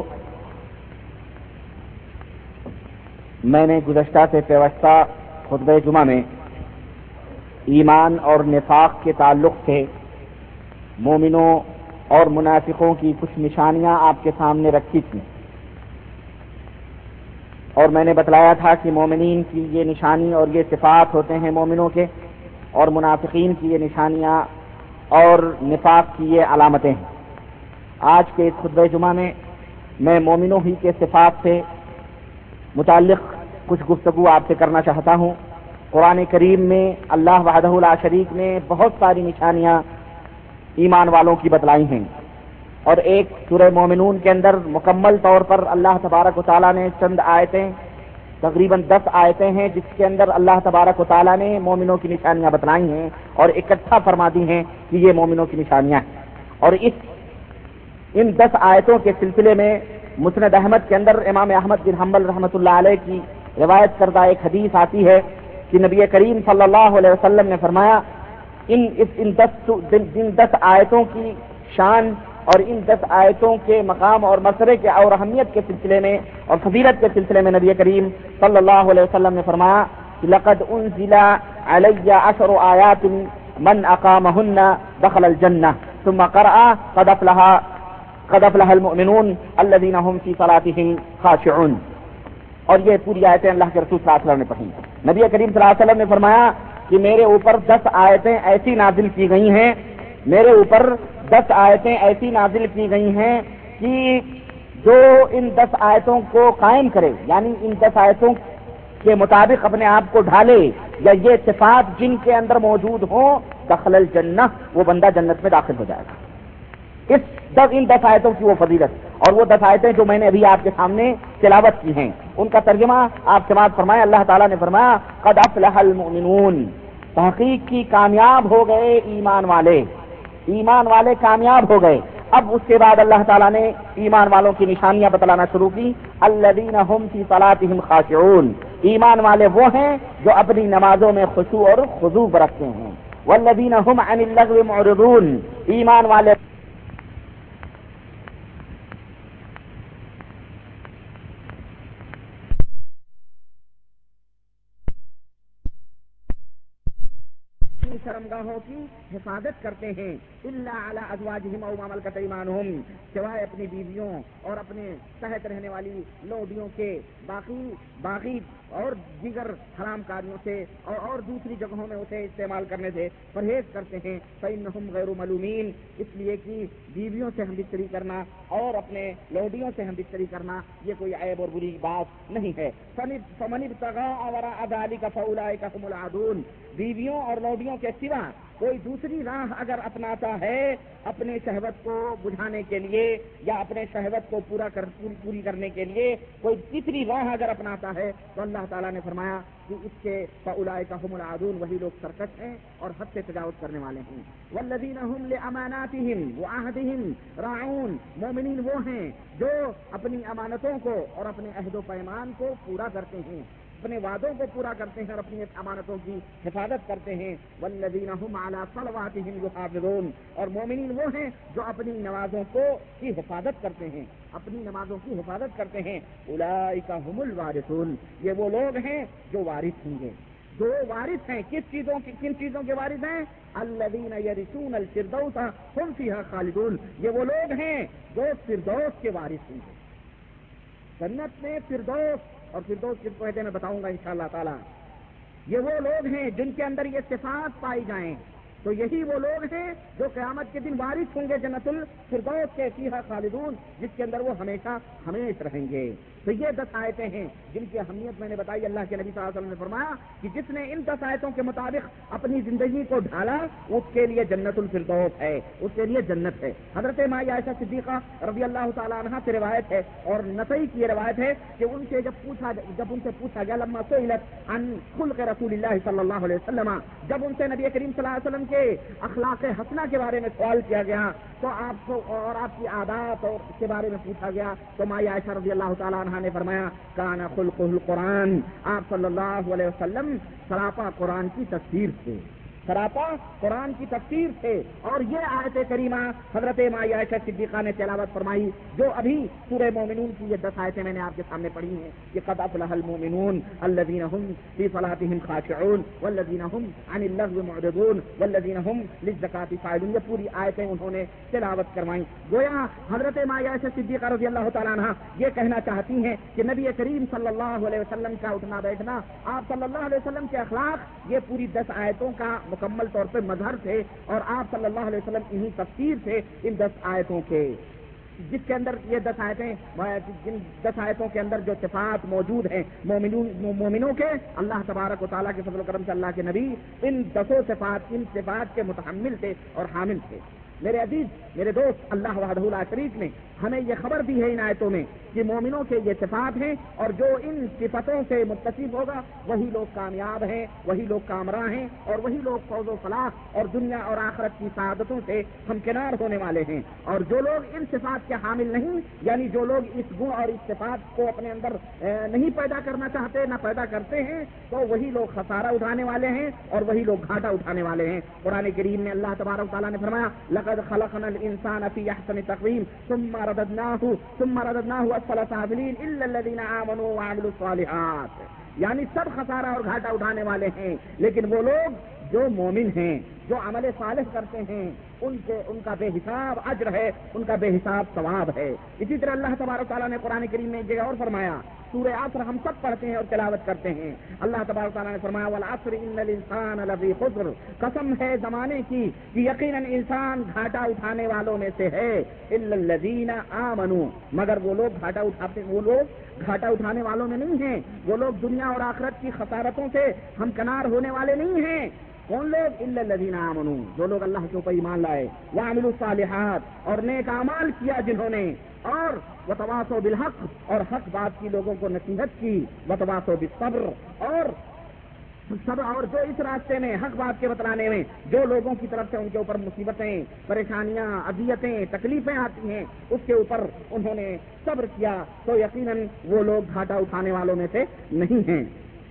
میں نے گزشتہ سے پیوستہ خطبہ جمعہ میں ایمان اور نفاق کے تعلق سے مومنوں اور منافقوں کی کچھ نشانیاں آپ کے سامنے رکھی تھیں، اور میں نے بتلایا تھا کہ مومنین کی یہ نشانی اور یہ صفات ہوتے ہیں مومنوں کے، اور منافقین کی یہ نشانیاں اور نفاق کی یہ علامتیں ہیں. آج کے اس خطبہ جمعہ میں میں مومنوں ہی کے صفات سے متعلق کچھ گفتگو آپ سے کرنا چاہتا ہوں. قرآن کریم میں اللہ وحدہ لا شریک نے بہت ساری نشانیاں ایمان والوں کی بتلائی ہیں، اور ایک سورہ مومنون کے اندر مکمل طور پر اللہ تبارک و تعالیٰ نے چند آیتیں تقریباً دس آیتیں ہیں جس کے اندر اللہ تبارک و تعالیٰ نے مومنوں کی نشانیاں بتلائی ہیں اور اکٹھا فرما دی ہیں کہ یہ مومنوں کی نشانیاں ہیں. اور اس ان دس آیتوں کے سلسلے میں مسند احمد کے اندر امام احمد بن حنبل رحمۃ اللہ علیہ کی روایت کردہ ایک حدیث آتی ہے کہ نبی کریم صلی اللہ علیہ وسلم نے فرمایا ان اس ان دس ان دس آیتوں کی شان اور ان دس آیتوں کے مقام اور مرتبے کے اور اہمیت کے سلسلے میں اور فضیلت کے سلسلے میں نبی کریم صلی اللہ علیہ وسلم نے فرمایا کہ لقد انزل علی عشر آیات من اقامہن دخل الجنہ ثم قرأ قد افلح قد افلح المؤمنون الذین هم فی صلاتهم خاشعون. اور یہ پوری آیتیں اللہ کے رسول صلی اللہ علیہ وسلم نے پڑھی. نبی کریم صلی اللہ علیہ وسلم نے فرمایا کہ میرے اوپر دس آیتیں ایسی نازل کی گئی ہیں میرے اوپر دس آیتیں ایسی نازل کی گئی ہیں کہ جو ان دس آیتوں کو قائم کرے یعنی ان دس آیتوں کے مطابق اپنے آپ کو ڈھالے یا یہ صفات جن کے اندر موجود ہوں دخل الجنہ وہ بندہ جنت میں داخل ہو جائے گا. اس دس ان دس آیتوں کی وہ فضیلت اور وہ دس آیتیں جو میں نے ابھی آپ کے سامنے تلاوت کی ہیں ان کا ترجمہ آپ سماعت فرمائیں. اللہ تعالیٰ نے فرمایا قد افلح المؤمنون تحقیق کی کامیاب ہو گئے ایمان والے ایمان والے کامیاب ہو گئے. اب اس کے بعد اللہ تعالیٰ نے ایمان والوں کی نشانیاں بتلانا شروع کی. الذین هم فی صلاتهم خاشعون ایمان والے وہ ہیں جو اپنی نمازوں میں خشوع اور خضوع برتتے ہیں. والذین هم عن اللغو معرضون ایمان والے شرمگاہوں کی حفاظت کرتے ہیں الا علی ازواجہم او ما ملکت ایمانہم سوائے اپنی بیویوں اور اپنے تحت رہنے والی لوڈیوں کے باقی باقی اور دیگر حرام کاریوں سے اور, اور دوسری جگہوں میں اسے استعمال کرنے سے پرہیز کرتے ہیں. فإنہم غیر ملومین اس لیے کہ بیویوں سے ہم بستری کرنا اور اپنے لوڈیوں سے ہم بستری کرنا یہ کوئی عیب اور بری بات نہیں ہے. فمن ابتغاء وراء ذلک فاولئک هم العادون بیویوں اور لوڈیوں کے سوا کوئی دوسری راہ اگر اپناتا ہے اپنے شہوت کو بجھانے کے لیے یا اپنے شہوت کو پورا کر پوری, پوری کرنے کے لیے کوئی تیسری راہ اگر اپناتا ہے تو اللہ تعالیٰ نے فرمایا کہ اس کے فاولئک هم العادون وہی لوگ سرکش ہیں اور حد سے تجاوز کرنے والے ہیں. والذین هم لاماناتهم وعهدهم راعون مومنین وہ ہیں جو اپنی امانتوں کو اور اپنے عہد و پیمان کو پورا کرتے ہیں اپنے وعدوں کو پورا کرتے ہیں اور اپنی امانتوں کی حفاظت کرتے ہیں. والذین هم علی صلواتهم یحافظون اور مومنین وہ ہیں جو اپنی نمازوں کو کی حفاظت کرتے ہیں اپنی نمازوں کی حفاظت کرتے ہیں. اولئک هم الوارثون یہ وہ لوگ ہیں جو وارث ہوں گے. جو وارث ہیں کس چیزوں کی کن چیزوں کے وارث ہیں؟ الذین یرثون الفردوس هم فیها خالدون یہ وہ لوگ ہیں جو فردوس کے وارث ہوں گے. جنت میں فردوس اور فردوس کس کو کہتے ہیں میں بتاؤں گا انشاءاللہ تعالی. یہ وہ لوگ ہیں جن کے اندر یہ صفات پائی جائیں تو یہی وہ لوگ ہیں جو قیامت کے دن وارث ہوں گے جنت الفردوس کے فیہا خالدون جس کے اندر وہ ہمیشہ ہمیش رہیں گے. تو یہ دس آیتیں ہیں جن کی اہمیت میں نے بتائی. اللہ کے نبی صلی اللہ علیہ وسلم نے فرمایا کہ جس نے ان دس آیتوں کے مطابق اپنی زندگی کو ڈھالا اس کے لیے جنت الفردوس ہے اس کے لیے جنت ہے. حضرت مائی عائشہ صدیقہ رضی اللہ تعالیٰ عنہا سے روایت ہے اور نسائی کی روایت ہے کہ ان سے جب پوچھا جب ان سے پوچھا گیا لما سئلت عن خلق رسول اللہ صلی اللہ علیہ وسلم جب ان سے نبی کریم صلی اللہ علیہ وسلم کے اخلاق حسنہ کے بارے میں سوال کیا گیا تو آپ کو اور آپ کی عادات اور اس کے بارے میں پوچھا گیا تو مائی عائشہ رضی اللہ تعالیٰ عنہا نے فرمایا کان خلقہ القرآن آپ صلی اللہ علیہ وسلم سراپا قرآن کی تفسیر تھے سراپا قرآن کی تفسیر تھے. اور یہ آیت کریمہ حضرت مائی عائشہ صدیقہ نے تلاوت فرمائی جو ابھی سورہ مومنون کی یہ دس آیتیں میں نے آپ کے سامنے پڑھی ہیں کہ قد افلح المؤمنون الذین هم فی صلاتهم خاشعون والذین هم عن اللغو معرضون والذین هم للزکاة فاعلون یہ پوری آیتیں انہوں نے تلاوت کروائی. گویا حضرت مائی عائشہ صدیقہ رضی اللہ تعالیٰ عنہ یہ کہنا چاہتی ہیں کہ نبی کریم صلی اللہ علیہ وسلم کا اٹھنا بیٹھنا آپ صلی اللہ علیہ وسلم کے اخلاق یہ پوری دس آیتوں کا مکمل طور پہ مظہر تھے اور آپ صلی اللہ علیہ وسلم انہی تفسیر تھے ان دس آیتوں کے جس کے اندر یہ دس آیتیں جن دس آیتوں کے اندر جو صفات موجود ہیں مومنوں کے اللہ تبارک و تعالیٰ کے فضل و کرم سے اللہ کے نبی ان دسوں صفات ان صفات کے متحمل تھے اور حامل تھے. میرے عزیز میرے دوست، اللہ وحدہ لا شریک نے ہمیں یہ خبر دی ہے ان آیتوں میں کہ مومنوں کے یہ صفات ہیں، اور جو ان صفتوں سے متصف ہوگا وہی لوگ کامیاب ہیں، وہی لوگ کامراں ہیں، اور وہی لوگ فوز و فلاح اور دنیا اور آخرت کی سعادتوں سے ہمکنار ہونے والے ہیں۔ اور جو لوگ ان صفات کے حامل نہیں، یعنی جو لوگ اس گن اور اس صفات کو اپنے اندر نہیں پیدا کرنا چاہتے، نہ پیدا کرتے ہیں، تو وہی لوگ خسارہ اٹھانے والے ہیں اور وہی لوگ گھاٹا اٹھانے والے ہیں۔ قرآن کریم میں اللہ تبارک و تعالیٰ نے فرمایا لقد خلقنا الانسان فی احسن تقویم ثم رددناہ ثم رددناہ اسفل سافلین الا الذین آمنوا وعملوا الصالحات، یعنی سب خسارہ اور گھاٹا اٹھانے والے ہیں، لیکن وہ لوگ جو مومن ہیں، جو عمل صالح کرتے ہیں، ان کے ان کا بے حساب اجر ہے، ان کا بے حساب ثواب ہے۔ اسی طرح اللہ تبارک و تعالیٰ نے قرآن کریم میں ایک جگہ اور فرمایا، سورہ عصر ہم سب پڑھتے ہیں اور تلاوت کرتے ہیں، اللہ تبارک و تعالیٰ نے فرمایا والعصر ان الانسان لفی خسر، قسم ہے زمانے کی کہ یقیناً انسان گھاٹا اٹھانے والوں میں سے ہے، الا الذین آمنوا، مگر وہ لوگ گھاٹا اٹھاتے وہ لوگ گھاٹا اٹھانے والوں میں نہیں ہیں، وہ لوگ دنیا اور آخرت کی خسارتوں سے ہمکنار ہونے والے نہیں ہیں۔ کون لوگ؟ الا الذین آمنوا، جو لوگ اللہ کے اوپر ایمان لائے، وعملوا الصالحات، اور نیک اعمال کیا جنہوں نے، اور وتواصوا بالحق، اور حق بات کی لوگوں کو نصیحت کی، وتواصوا بالصبر، اور سب اور جو اس راستے میں حق بات کے بتلانے میں جو لوگوں کی طرف سے ان کے اوپر مصیبتیں، پریشانیاں، اذیتیں، تکلیفیں آتی ہیں، اس کے اوپر انہوں نے صبر کیا، تو یقیناً وہ لوگ گھاٹا اٹھانے والوں میں سے نہیں ہیں۔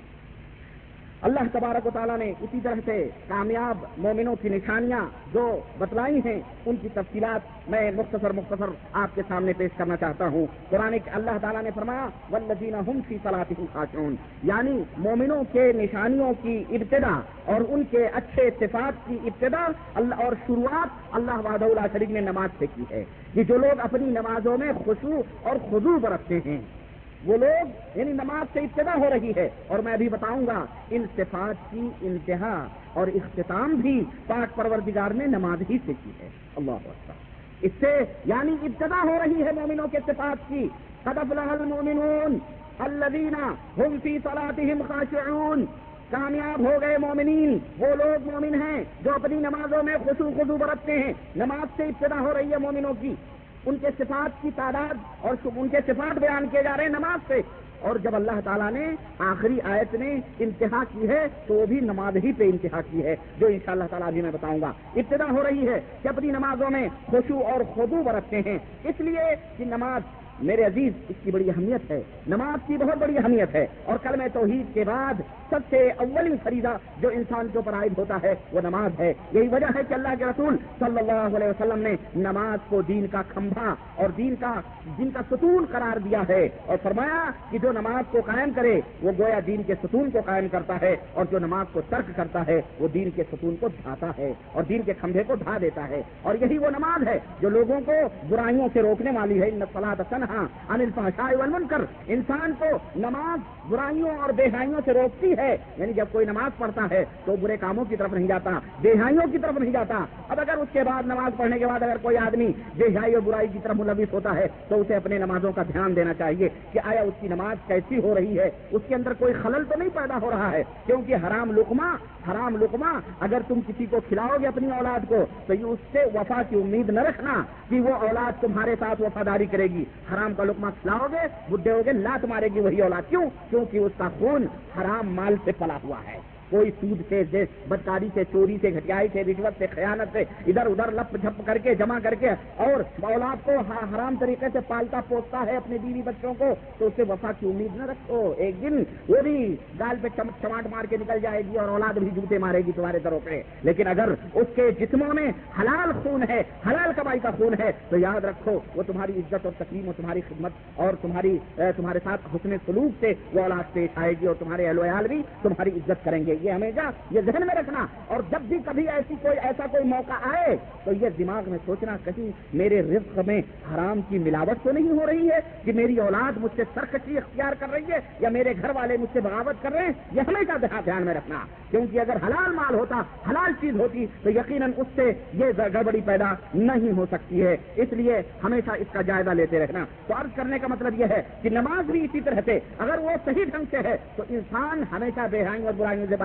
اللہ تبارک و تعالیٰ نے اسی طرح سے کامیاب مومنوں کی نشانیاں جو بتلائی ہیں، ان کی تفصیلات میں مختصر مختصر آپ کے سامنے پیش کرنا چاہتا ہوں۔ قرآن کے اللہ تعالیٰ نے فرمایا والذین هم فی صلاتهم خاشعون، یعنی مومنوں کے نشانیوں کی ابتدا اور ان کے اچھے صفات کی ابتدا اللہ اور شروعات اللہ وحدہ لا شریک نے نماز سے کی ہے، کہ جو لوگ اپنی نمازوں میں خشوع اور خضوع برتتے ہیں، وہ لوگ یعنی نماز سے ابتدا ہو رہی ہے، اور میں بھی بتاؤں گا ان صفات کی انتہا اور اختتام بھی پاک پروردگار نے نماز ہی سے کی ہے۔ اللہ اکبر، اس سے یعنی ابتدا ہو رہی ہے مومنوں کے صفات کی، قد افلح المؤمنون الذین هم فی صلاتهم خاشعون، کامیاب ہو گئے مومنین، وہ لوگ مومن ہیں جو اپنی نمازوں میں خشوع خضوع برتتے ہیں۔ نماز سے ابتدا ہو رہی ہے مومنوں کی، ان کے صفات کی تعداد اور ان کے صفات بیان کیے جا رہے ہیں نماز سے، اور جب اللہ تعالیٰ نے آخری آیت نے انتہا کی ہے تو وہ بھی نماز ہی پہ انتہا کی ہے، جو انشاءاللہ تعالیٰ ابھی میں بتاؤں گا۔ ابتدا ہو رہی ہے کہ اپنی نمازوں میں خشوع اور خضوع برتتے ہیں، اس لیے کہ نماز میرے عزیز اس کی بڑی اہمیت ہے، نماز کی بہت بڑی اہمیت ہے، اور کلمہ توحید کے بعد سب سے اولین فریضہ جو انسان کے اوپر عائد ہوتا ہے وہ نماز ہے۔ یہی وجہ ہے کہ اللہ کے رسول صلی اللہ علیہ وسلم نے نماز کو دین کا کھمبا اور دین کا دین کا ستون قرار دیا ہے، اور فرمایا کہ جو نماز کو قائم کرے وہ گویا دین کے ستون کو قائم کرتا ہے، اور جو نماز کو ترک کرتا ہے وہ دین کے ستون کو ڈھاتا ہے اور دین کے کھمبے کو ڈھا دیتا ہے۔ اور یہی وہ نماز ہے جو لوگوں کو برائیوں سے روکنے والی ہے، ان الصلاۃ تنہی عن الفحشاء والمنکر، انسان کو نماز برائیوں اور بے حیائیوں سے روکتی ہے، یعنی جب کوئی نماز پڑھتا ہے تو برے کاموں کی طرف نہیں جاتا، بے حیائیوں کی طرف نہیں جاتا۔ اب اگر اس کے بعد نماز پڑھنے کے بعد اگر کوئی آدمی بے حیائی اور برائی کی طرف ملوث ہوتا ہے تو اسے اپنے نمازوں کا دھیان دینا چاہیے کہ آیا اس کی نماز کیسی ہو رہی ہے، اس کے اندر کوئی خلل تو نہیں پیدا ہو رہا ہے، کیونکہ حرام لقمہ حرام لقمہ اگر تم کسی کو کھلاؤ گے اپنی اولاد کو تو یہ اس سے وفا کی امید نہ رکھنا کہ وہ اولاد تمہارے ساتھ وفاداری کرے گی۔ حرام کا لقمہ کھلاؤ گے، بڈھے ہو گے، لات مارے گی وہی اولاد، کیوں؟ کیونکہ اس کا خون حرام مال سے پلا ہوا ہے، کوئی سود سے، بدکاری سے، چوری سے، گھٹیائی سے، رشوت سے، خیانت سے ادھر ادھر لپ جھپ کر کے جمع کر کے اور اولاد کو حرام طریقے سے پالتا پوستا ہے اپنے بیوی بچوں کو، تو اسے وفا کی امید نہ رکھو، ایک دن وہ بھی گال پہ چماٹ مار کے نکل جائے گی اور اولاد بھی جوتے مارے گی تمہارے دروں پہ۔ لیکن اگر اس کے جسموں میں حلال خون ہے، حلال کمائی کا خون ہے، تو یاد رکھو وہ تمہاری عزت اور تکریم اور تمہاری خدمت اور تمہاری تمہارے ساتھ حسن سلوک سے وہ اولاد پیش آئے گی، اور تمہارے اہل و عیال بھی تمہاری عزت کریں گے۔ یہ ہمیشہ یہ ذہن میں رکھنا، اور جب بھی کبھی ایسی کوئی ایسا کوئی موقع آئے تو یہ دماغ میں سوچنا کہیں میرے رزق میں حرام کی ملاوٹ تو نہیں ہو رہی ہے کہ میری اولاد مجھ سے سرکشی اختیار کر رہی ہے یا میرے گھر والے مجھ سے بغاوت کر رہے ہیں، یہ ہمیشہ دھیان میں رکھنا، کیونکہ اگر حلال مال ہوتا، حلال چیز ہوتی تو یقیناً اس سے یہ گڑبڑی پیدا نہیں ہو سکتی ہے، اس لیے ہمیشہ اس کا جائزہ لیتے رہنا۔ تو عرض کرنے کا مطلب یہ ہے کہ نماز بھی اسی طرح سے اگر وہ صحیح ڈھنگ سے ہے تو انسان ہمیشہ بے حیائی اور برائیوں سے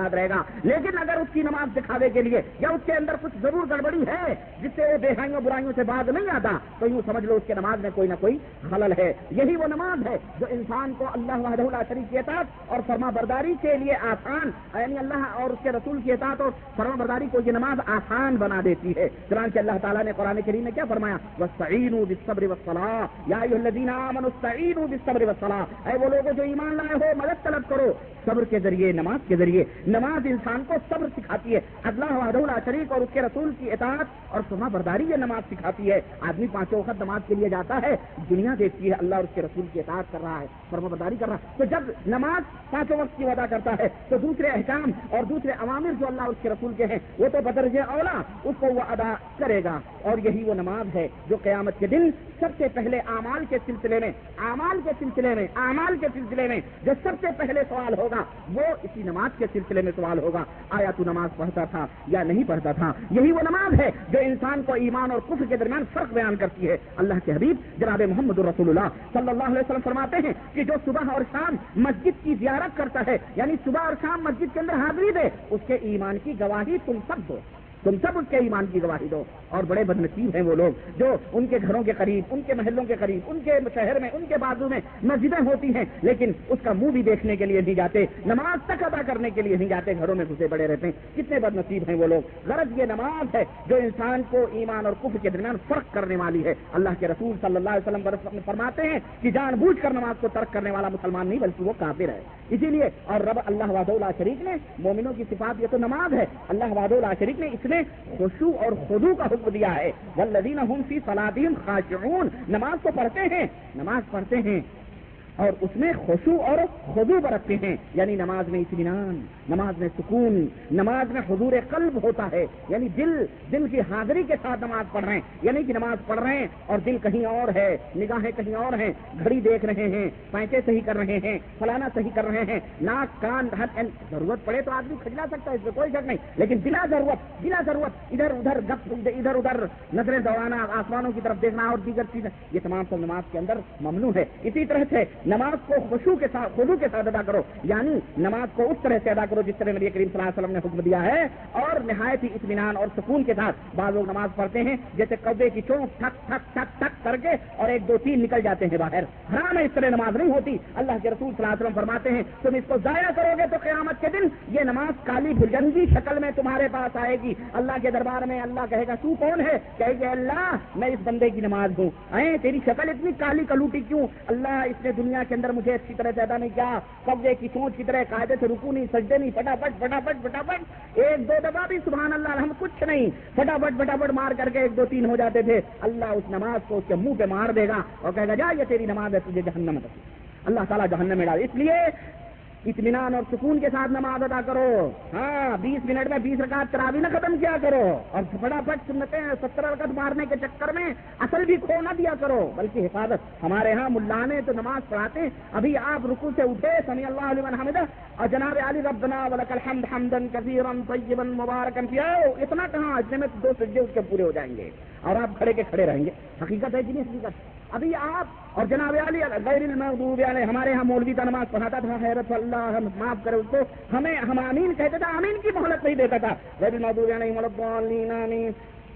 ساتھ رہے گا. لیکن اگر اس کی نماز دکھاوے کے لیے یا اس کے اندر کچھ ضرور گڑبڑی ہے جس سے وہ بےحائیوں برائیوں سے باز نہیں آتا تو یوں سمجھ لو اس کے نماز میں کوئی نہ کوئی خلل ہے. یہی وہ نماز ہے جو انسان کو اللہ وحدہ لا شریک کی اطاعت اور فرما برداری کے لیے آسان, یعنی اللہ اور اس کے رسول کی اطاعت اور فرما برداری کو یہ نماز آسان بنا دیتی ہے. چنانچہ اللہ تعالیٰ نے قرآن کریم میں کیا فرمایا؟ وَاسْتَعِینُوا بِالصَّبْرِ وَالصَّلَاةِ یا ایھا الذین آمنوا اسْتَعِینُوا بِالصَّبْرِ وَالصَّلَاةِ, اے وہ لوگوں جو ایمان لائے ہو مدد طلب کرو صبر کے ذریعے, نماز کے ذریعے. نماز انسان کو صبر سکھاتی ہے. اللہ وحدہ لا شریک اور اس کے رسول کی اطاعت اور فرما برداری یہ نماز سکھاتی ہے. آدمی پانچوں وقت نماز کے لیے جاتا ہے, دنیا دیکھتی ہے اللہ اور اس کے رسول کی اطاعت کر رہا ہے, فرما برداری کر رہا ہے, تو جب نماز پانچوں وقت کی ادا کرتا ہے تو دوسرے احکام اور دوسرے اوامر جو اللہ اور اس کے رسول کے ہیں وہ تو بدرجہ اولا اس کو وہ ادا کرے گا. اور یہی وہ نماز ہے جو قیامت کے دن سب سے پہلے اعمال کے سلسلے میں اعمال کے سلسلے میں اعمال کے سلسلے میں جو سب سے پہلے سوال ہوگا وہ اسی نماز کے سلسلے میں سوال ہوگا, آیا تو نماز پڑھتا تھا یا نہیں پڑھتا تھا. یہی وہ نماز ہے جو انسان کو ایمان اور کفر کے درمیان فرق بیان کرتی ہے. اللہ کے حبیب جناب محمد رسول اللہ صلی اللہ علیہ وسلم فرماتے ہیں کہ جو صبح اور شام مسجد کی زیارت کرتا ہے, یعنی صبح اور شام مسجد کے اندر حاضری دے, اس کے ایمان کی گواہی تم سب دو, تم سب اس کے ایمان کی گواہی دو. اور بڑے بد نصیب ہیں وہ لوگ جو ان کے گھروں کے قریب, ان کے محلوں کے قریب, ان کے شہر میں, ان کے بازو میں مسجدیں ہوتی ہیں لیکن اس کا منہ بھی دیکھنے کے لیے نہیں جاتے, نماز تک ادا کرنے کے لیے نہیں جاتے, گھروں میں گھسے پڑے رہتے ہیں. کتنے بد نصیب ہیں وہ لوگ. غرض یہ نماز ہے جو انسان کو ایمان اور کفر کے درمیان فرق کرنے والی ہے. اللہ کے رسول صلی اللہ علیہ وسلم فرماتے ہیں کہ جان بوجھ کر نماز کو ترک کرنے والا مسلمان نہیں بلکہ وہ کافر ہے. اسی لیے اور رب اللہ وحدہ لا شریک نے مومنوں کی صفات یہ تو نماز ہے. اللہ وحدہ لا شریک نے اس میں خشوع اور خضوع کا حکم دیا ہے. والذین هم فی صلاتہم خاشعون, نماز تو پڑھتے ہیں نماز پڑھتے ہیں اور اس میں خشوع اور خضوع برتتے ہیں, یعنی نماز میں اطمینان, نماز میں سکون, نماز میں حضور قلب ہوتا ہے, یعنی دل دل کی حاضری کے ساتھ نماز پڑھ رہے ہیں, یعنی کہ نماز پڑھ رہے ہیں اور دل کہیں اور ہے, نگاہیں کہیں اور ہیں, گھڑی دیکھ رہے ہیں, پینچے صحیح کر رہے ہیں, فلانا صحیح کر رہے ہیں, ناک کان ہر ضرورت پڑے تو آدمی کھجلا سکتا ہے, اس میں کوئی شک نہیں, لیکن بلا ضرورت بلا ضرورت ادھر ادھر گپ ادھر ادھر نظریں دوڑانا, آسمانوں کی طرف دیکھنا اور دیگر چیزیں, یہ تمام سب نماز کے اندر ممنوع ہے. اسی طرح سے نماز کو خشوع کے ساتھ خضوع کے ساتھ ادا کرو, یعنی نماز کو اس طرح سے ادا کرو جس طرح نبی کریم صلی اللہ علیہ وسلم نے حکم دیا ہے, اور نہایت ہی اطمینان اور سکون کے ساتھ. بعض لوگ نماز پڑھتے ہیں جیسے کبے کی چونک ٹھک ٹھک ٹھک ٹھک کر کے اور ایک دو تین نکل جاتے ہیں باہر. حرام ہے, اس طرح نماز نہیں ہوتی. اللہ کے رسول صلی اللہ علیہ وسلم فرماتے ہیں تم اس کو ضائع کرو گے تو قیامت کے دن یہ نماز کالی بھجنگی شکل میں تمہارے پاس آئے گی. اللہ کے دربار میں اللہ کہے گا تو کون ہے؟ کہے گا اللہ میں اس بندے کی نماز ہوں. اے تیری شکل اتنی کالی کلوٹی کیوں؟ اللہ اس نے دنیا کے اندر مجھے اچھی طرح پیدا نہیں کیا, قبضے کی سوچ کی طرح قاعدے سے رکوع نہیں, سجدے نہیں, فٹافٹ فٹافٹ فٹافٹ ایک دو دفعہ بھی سبحان اللہ ہم کچھ نہیں, فٹافٹ فٹافٹ مار کر کے ایک دو تین ہو جاتے تھے. اللہ اس نماز کو اس کے منہ پہ مار دے گا اور کہے گا جا یہ تیری نماز ہے, تجھے جہنم میں. اللہ تعالیٰ جہنم میں ڈال. اس لیے اطمینان اور سکون کے ساتھ نماز ادا کرو. ہاں بیس منٹ میں بیس رکعت تراویح نہ ختم کیا کرو اور فٹافٹ سنتیں ستر رکعت مارنے کے چکر میں اصل بھی کھو نہ دیا کرو, بلکہ حفاظت. ہمارے ہاں ملانے تو نماز پڑھاتے ہیں, ابھی آپ رکوع سے اٹھے سمیع اللہ لمن حمدہ اور جناب علی ربنا ولک الحمد حمدا کثیرا طیبا مبارکا فیہ, اتنا کہاں, اتنے میں دو سجدے اس کے پورے ہو جائیں گے اور آپ کھڑے کے کھڑے رہیں گے. حقیقت ہے کہ نہیں حقیقت؟ ابھی آپ اور جناب علی غیر المغضوب علیہم, ہمارے ہاں مولوی کا نماز پڑھاتا تھا, حیرت اللہ معاف کرے اس کو, ہمیں ہم آمین کہتے تھا, آمین کی مہلت نہیں دیتا تھا. غیر المغضوب علیہم ولا الضالین آمین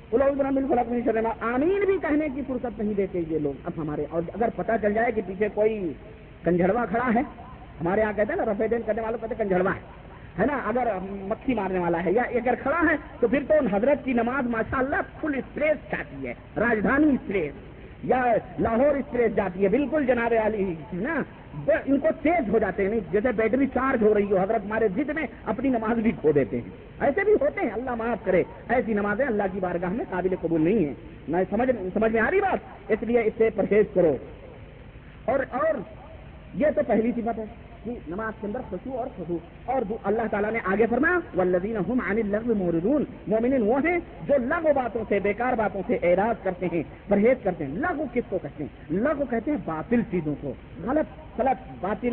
آمین بھی کہنے کی فرصت نہیں دیتے یہ لوگ اب ہمارے. اور اگر پتہ چل جائے کہ پیچھے کوئی کنجھڑوا کھڑا ہے, ہمارے یہاں کہتے ہیں نا رفع دین کرنے والوں کہتے ہیں کنجھڑوا ہے نا, اگر مکھی مارنے والا ہے یا اگر کھڑا ہے تو پھر تو حضرت کی نماز ماشاءاللہ فل اسپریس جاتی ہے, راجدھانی اسپریس یا لاہور اسپریس جاتی ہے, بالکل جناب علی نا ان کو تیز ہو جاتے ہیں, نہیں جیسے بیٹری چارج ہو رہی ہو. حضرت ہمارے ضد میں اپنی نماز بھی کھو دیتے ہیں, ایسے بھی ہوتے ہیں, اللہ معاف کرے. ایسی نمازیں اللہ کی بارگاہ میں قابل قبول نہیں ہیں. میں سمجھ سمجھ میں آ رہی بات, اس لیے اس سے پرہیز کرو. اور اور یہ تو پہلی صفت ہے کہ نماز کے اندر خشوع اور خضوع. اور اللہ تعالیٰ نے آگے فرمایا والذین هم عن اللغو معرضون, مومنین وہ ہیں جو لغو باتوں سے, بیکار باتوں سے اعراض کرتے ہیں, پرہیز کرتے ہیں. لغو کس کو کہتے ہیں؟ لغو کہتے ہیں باطل چیزوں کو, غلط غلط باطل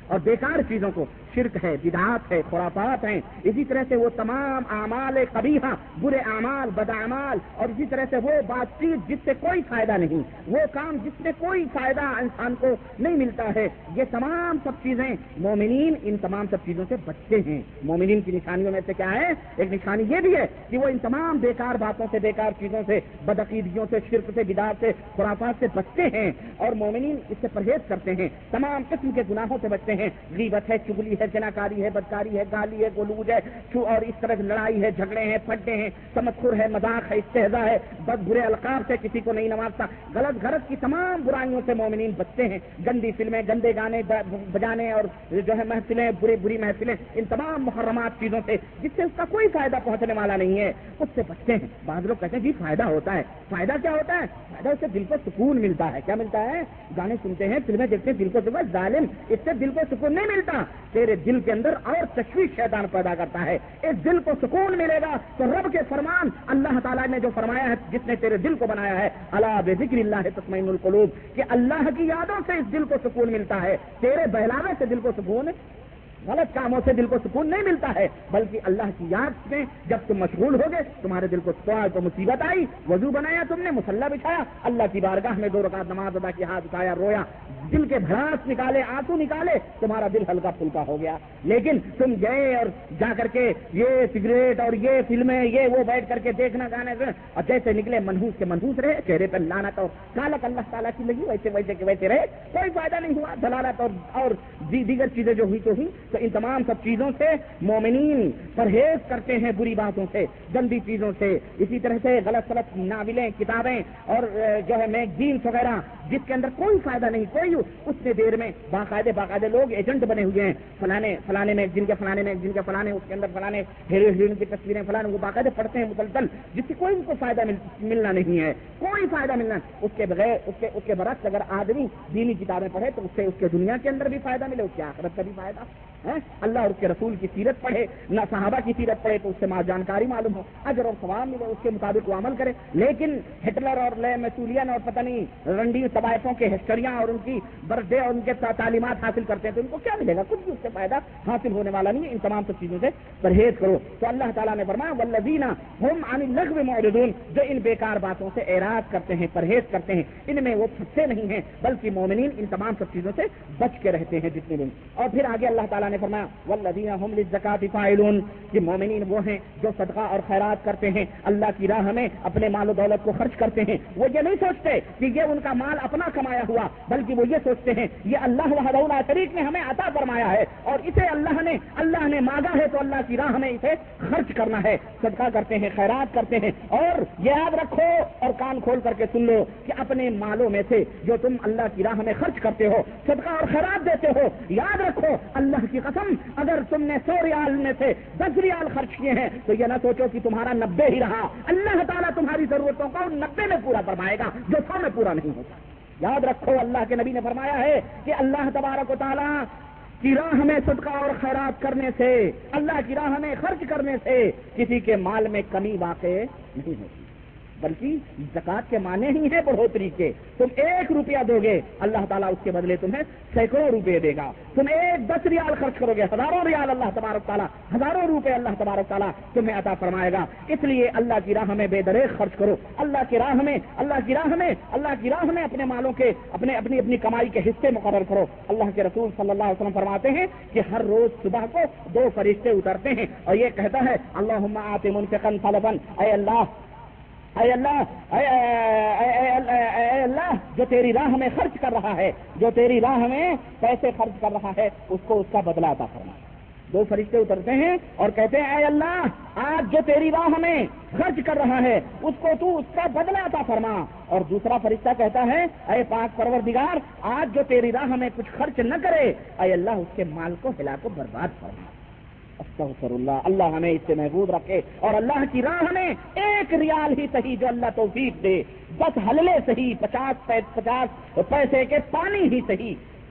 اور بیکار چیزوں کو، شرک ہے، بدعات ہے، خرافات ہیں، اسی طرح سے وہ تمام اعمال قبیحہ، برے اعمال، بد اعمال، اور اسی طرح سے وہ بات چیت جس سے کوئی فائدہ نہیں، وہ کام جس سے کوئی فائدہ انسان کو نہیں ملتا ہے، یہ تمام سب چیزیں مومنین ان تمام سب چیزوں سے بچتے ہیں۔ مومنین کی نشانیوں میں سے کیا ہے؟ ایک نشانی یہ بھی ہے کہ وہ ان تمام بیکار باتوں سے، بیکار چیزوں سے، بدعقیدگیوں سے، شرک سے، بدعات سے، خرافات سے بچتے ہیں، اور مومنین اس سے پرہیز کرتے ہیں، تمام قسم کے گناہوں سے بچتے ہیں۔ غیبت ہے، چغلی ہے، زناکاری ہے، بدکاری ہے، گالی ہے، گلوج ہے، اور اس طرح لڑائی ہے، جھگڑے ہیں، پھڈے ہیں، تمسخر ہے، مذاق ہے، استہزاء ہے، بد برے القاب سے کسی کو نہیں نوازتا، غلط غلط کی تمام برائیوں سے مومنین بچتے ہیں۔ گندی فلمیں، گندے گانے بجانے، اور جو ہے محفلیں، بری بری محفلیں، ان تمام محرمات چیزوں سے جس سے اس کا کوئی فائدہ پہنچنے والا نہیں ہے، اس سے بچتے ہیں۔ بعض لوگ کہتے ہیں جی فائدہ ہوتا ہے، فائدہ کیا ہوتا ہے؟ فائدہ اس سے دل کو سکون ملتا ہے۔ کیا ملتا ہے؟ گانے سنتے ہیں، فلمیں دیکھتے ہیں، دل کو سکون، ظالم اس سے دل کو سکون نہیں ملتا، تیرے دل کے اندر اور تشویش شیطان پیدا کرتا ہے۔ اس دل کو سکون ملے گا تو رب کے فرمان، اللہ تعالیٰ نے جو فرمایا ہے، جس نے تیرے دل کو بنایا ہے، الا بذکر اللہ تطمئن القلوب، کہ اللہ کی یادوں سے اس دل کو سکون ملتا ہے۔ تیرے بہلاوے سے دل کو سکون، غلط کاموں سے دل کو سکون نہیں ملتا ہے، بلکہ اللہ کی یاد میں جب تم مشغول ہو گئے، تمہارے دل کو سوال تو مصیبت آئی، وضو بنایا تم نے، مصلی بچھایا، اللہ کی بارگاہ میں دو رکعت نماز ادا کی، ہاتھ اٹھایا، رویا، دل کے بھڑاس نکالے، آنسو نکالے، تمہارا دل ہلکا پھلکا ہو گیا۔ لیکن تم گئے اور جا کر کے یہ سگریٹ اور یہ فلمیں، یہ وہ بیٹھ کر کے دیکھنا، گانے، اور جیسے نکلے منحوس کے منحوس رہے، چہرے پر لعنت اور کالک اللہ تعالیٰ کی لگی، ویسے ویسے کے ویسے رہے، کوئی فائدہ نہیں ہوا، دلالت اور اور دیگر چیزیں جو ہوئی تو ہوئی۔ تو ان تمام سب چیزوں سے مومنین پرہیز کرتے ہیں، بری باتوں سے، گندی چیزوں سے، اسی طرح سے غلط غلط ناولیں، کتابیں اور جو ہے میگزینس وغیرہ جس کے اندر کوئی فائدہ نہیں، کوئی اس سے دیر میں باقاعدے باقاعدے لوگ ایجنٹ بنے ہوئے ہیں، فلانے فلانے میگزین کے فلانے میگزین کے فلانے، اس کے اندر فلانے ہیرو ہیروئن کی تصویریں، فلانے وہ باقاعدے پڑھتے ہیں مسلسل، جس سے کوئی ان کو فائدہ مل, ملنا نہیں ہے، کوئی فائدہ ملنا۔ اس کے بغیر اس کے اس کے برعکس اگر آدمی دینی کتابیں پڑھے تو اس سے اس کے دنیا کے اندر بھی فائدہ ملے، اس کے آخرت کا بھی فائدہ ہے۔ اللہ اور اس کے رسول کی سیرت پڑھے، نہ صحابہ کی سیرت پڑھے تو اس سے ماں جانکاری معلوم ہو، اجر اور ثواب ملے، اس کے مطابق وہ عمل کرے۔ لیکن ہٹلر اور لے مسولین اور پتہ نہیں رنڈی طوائفوں کے ہسٹریاں اور ان کی برتھ ڈے اور ان کے تعلیمات حاصل کرتے ہیں تو ان کو کیا ملے گا؟ کچھ بھی اس سے فائدہ حاصل ہونے والا نہیں ہے۔ ان تمام سب چیزوں سے پرہیز کرو۔ تو اللہ تعالیٰ نے فرمایا والذین هم عن اللغو معرضون، جو ان بیکار باتوں سے اعراض کرتے ہیں، پرہیز کرتے ہیں، ان میں وہ پھنسے نہیں ہیں، بلکہ مومنین ان تمام سب چیزوں سے بچ کے رہتے ہیں جتنے دن۔ اور پھر آگے اللہ تعالیٰ نے فرمایا والذین هم للزکاۃ فاعلون، کہ مومنین وہ ہیں جو صدقہ اور خیرات کرتے ہیں، اللہ کی راہ میں اپنے مال و دولت کو خرچ کرتے ہیں۔ وہ یہ نہیں سوچتے کہ یہ ان کا مال اپنا کمایا ہوا، بلکہ وہ یہ سوچتے ہیں یہ اللہ وحدہ لا شریک نے ہمیں عطا فرمایا ہے اور اسے اللہ نے اللہ نے مانگا ہے تو اللہ کی راہ میں اسے خرچ کرنا ہے۔ صدقہ کرتے ہیں، خیرات کرتے ہیں، اور یاد رکھو اور کان کھول کر کے سن لو کہ اپنے مالوں میں سے جو تم اللہ کی راہ میں خرچ کرتے ہو، صدقہ اور خیرات دیتے ہو، یاد رکھو اللہ کی قسم اگر تم نے سو ریال میں سے دس ریال خرچ کیے ہیں تو یہ نہ سوچو کہ تمہارا نبے ہی رہا، اللہ تعالیٰ تمہاری ضرورتوں کو نبے میں پورا فرمائے گا جو سو میں پورا نہیں ہوتا۔ یاد رکھو اللہ کے نبی نے فرمایا ہے کہ اللہ تبارک و تعالیٰ کی راہ میں صدقہ اور خیرات کرنے سے، اللہ کی راہ میں خرچ کرنے سے کسی کے مال میں کمی واقع نہیں ہوتی، بلکہ زکوٰۃ کے معنی ہی ہے بڑھوتری کے۔ تم ایک روپیہ دو گے اللہ تعالیٰ اس کے بدلے تمہیں سینکڑوں روپے دے گا۔ تم ایک دس ریال خرچ کرو گے، ہزاروں ریال اللہ تبارک تعالیٰ، ہزاروں روپے اللہ تبارک تعالیٰ تمہیں عطا فرمائے گا۔ اس لیے اللہ کی راہ میں بے دریغ خرچ کرو، اللہ کی راہ میں اللہ کی راہ میں اللہ کی راہ میں اپنے مالوں کے اپنے اپنی اپنی کمائی کے حصے مقرر کرو۔ اللہ کے رسول صلی اللہ علیہ وسلم فرماتے ہیں کہ ہر روز صبح کو دو فرشتے اترتے ہیں اور یہ کہتا ہے اللہم آت منفقا خلفا، اے اللہ اے اللہ اے, اے, اے, اے اللہ جو تیری راہ میں خرچ کر رہا ہے، جو تیری راہ میں پیسے خرچ کر رہا ہے، اس کو اس کا بدلہ عطا فرما۔ دو فرشتے اترتے ہیں اور کہتے ہیں اے اللہ آج جو تیری راہ میں خرچ کر رہا ہے اس کو تو اس کا بدلہ عطا فرما۔ اور دوسرا فرشتہ کہتا ہے اے پاک پروردگار آج جو تیری راہ میں کچھ خرچ نہ کرے، اے اللہ اس کے مال کو ہلاک و برباد فرما۔ استغفر اللہ، اللہ ہمیں اس سے محفوظ رکھے اور اللہ کی راہ میں ایک ریال ہی صحیح جو اللہ توفیق دے، دس حللے صحیح، پچاس پچاس پیسے کے پانی ہی صحیح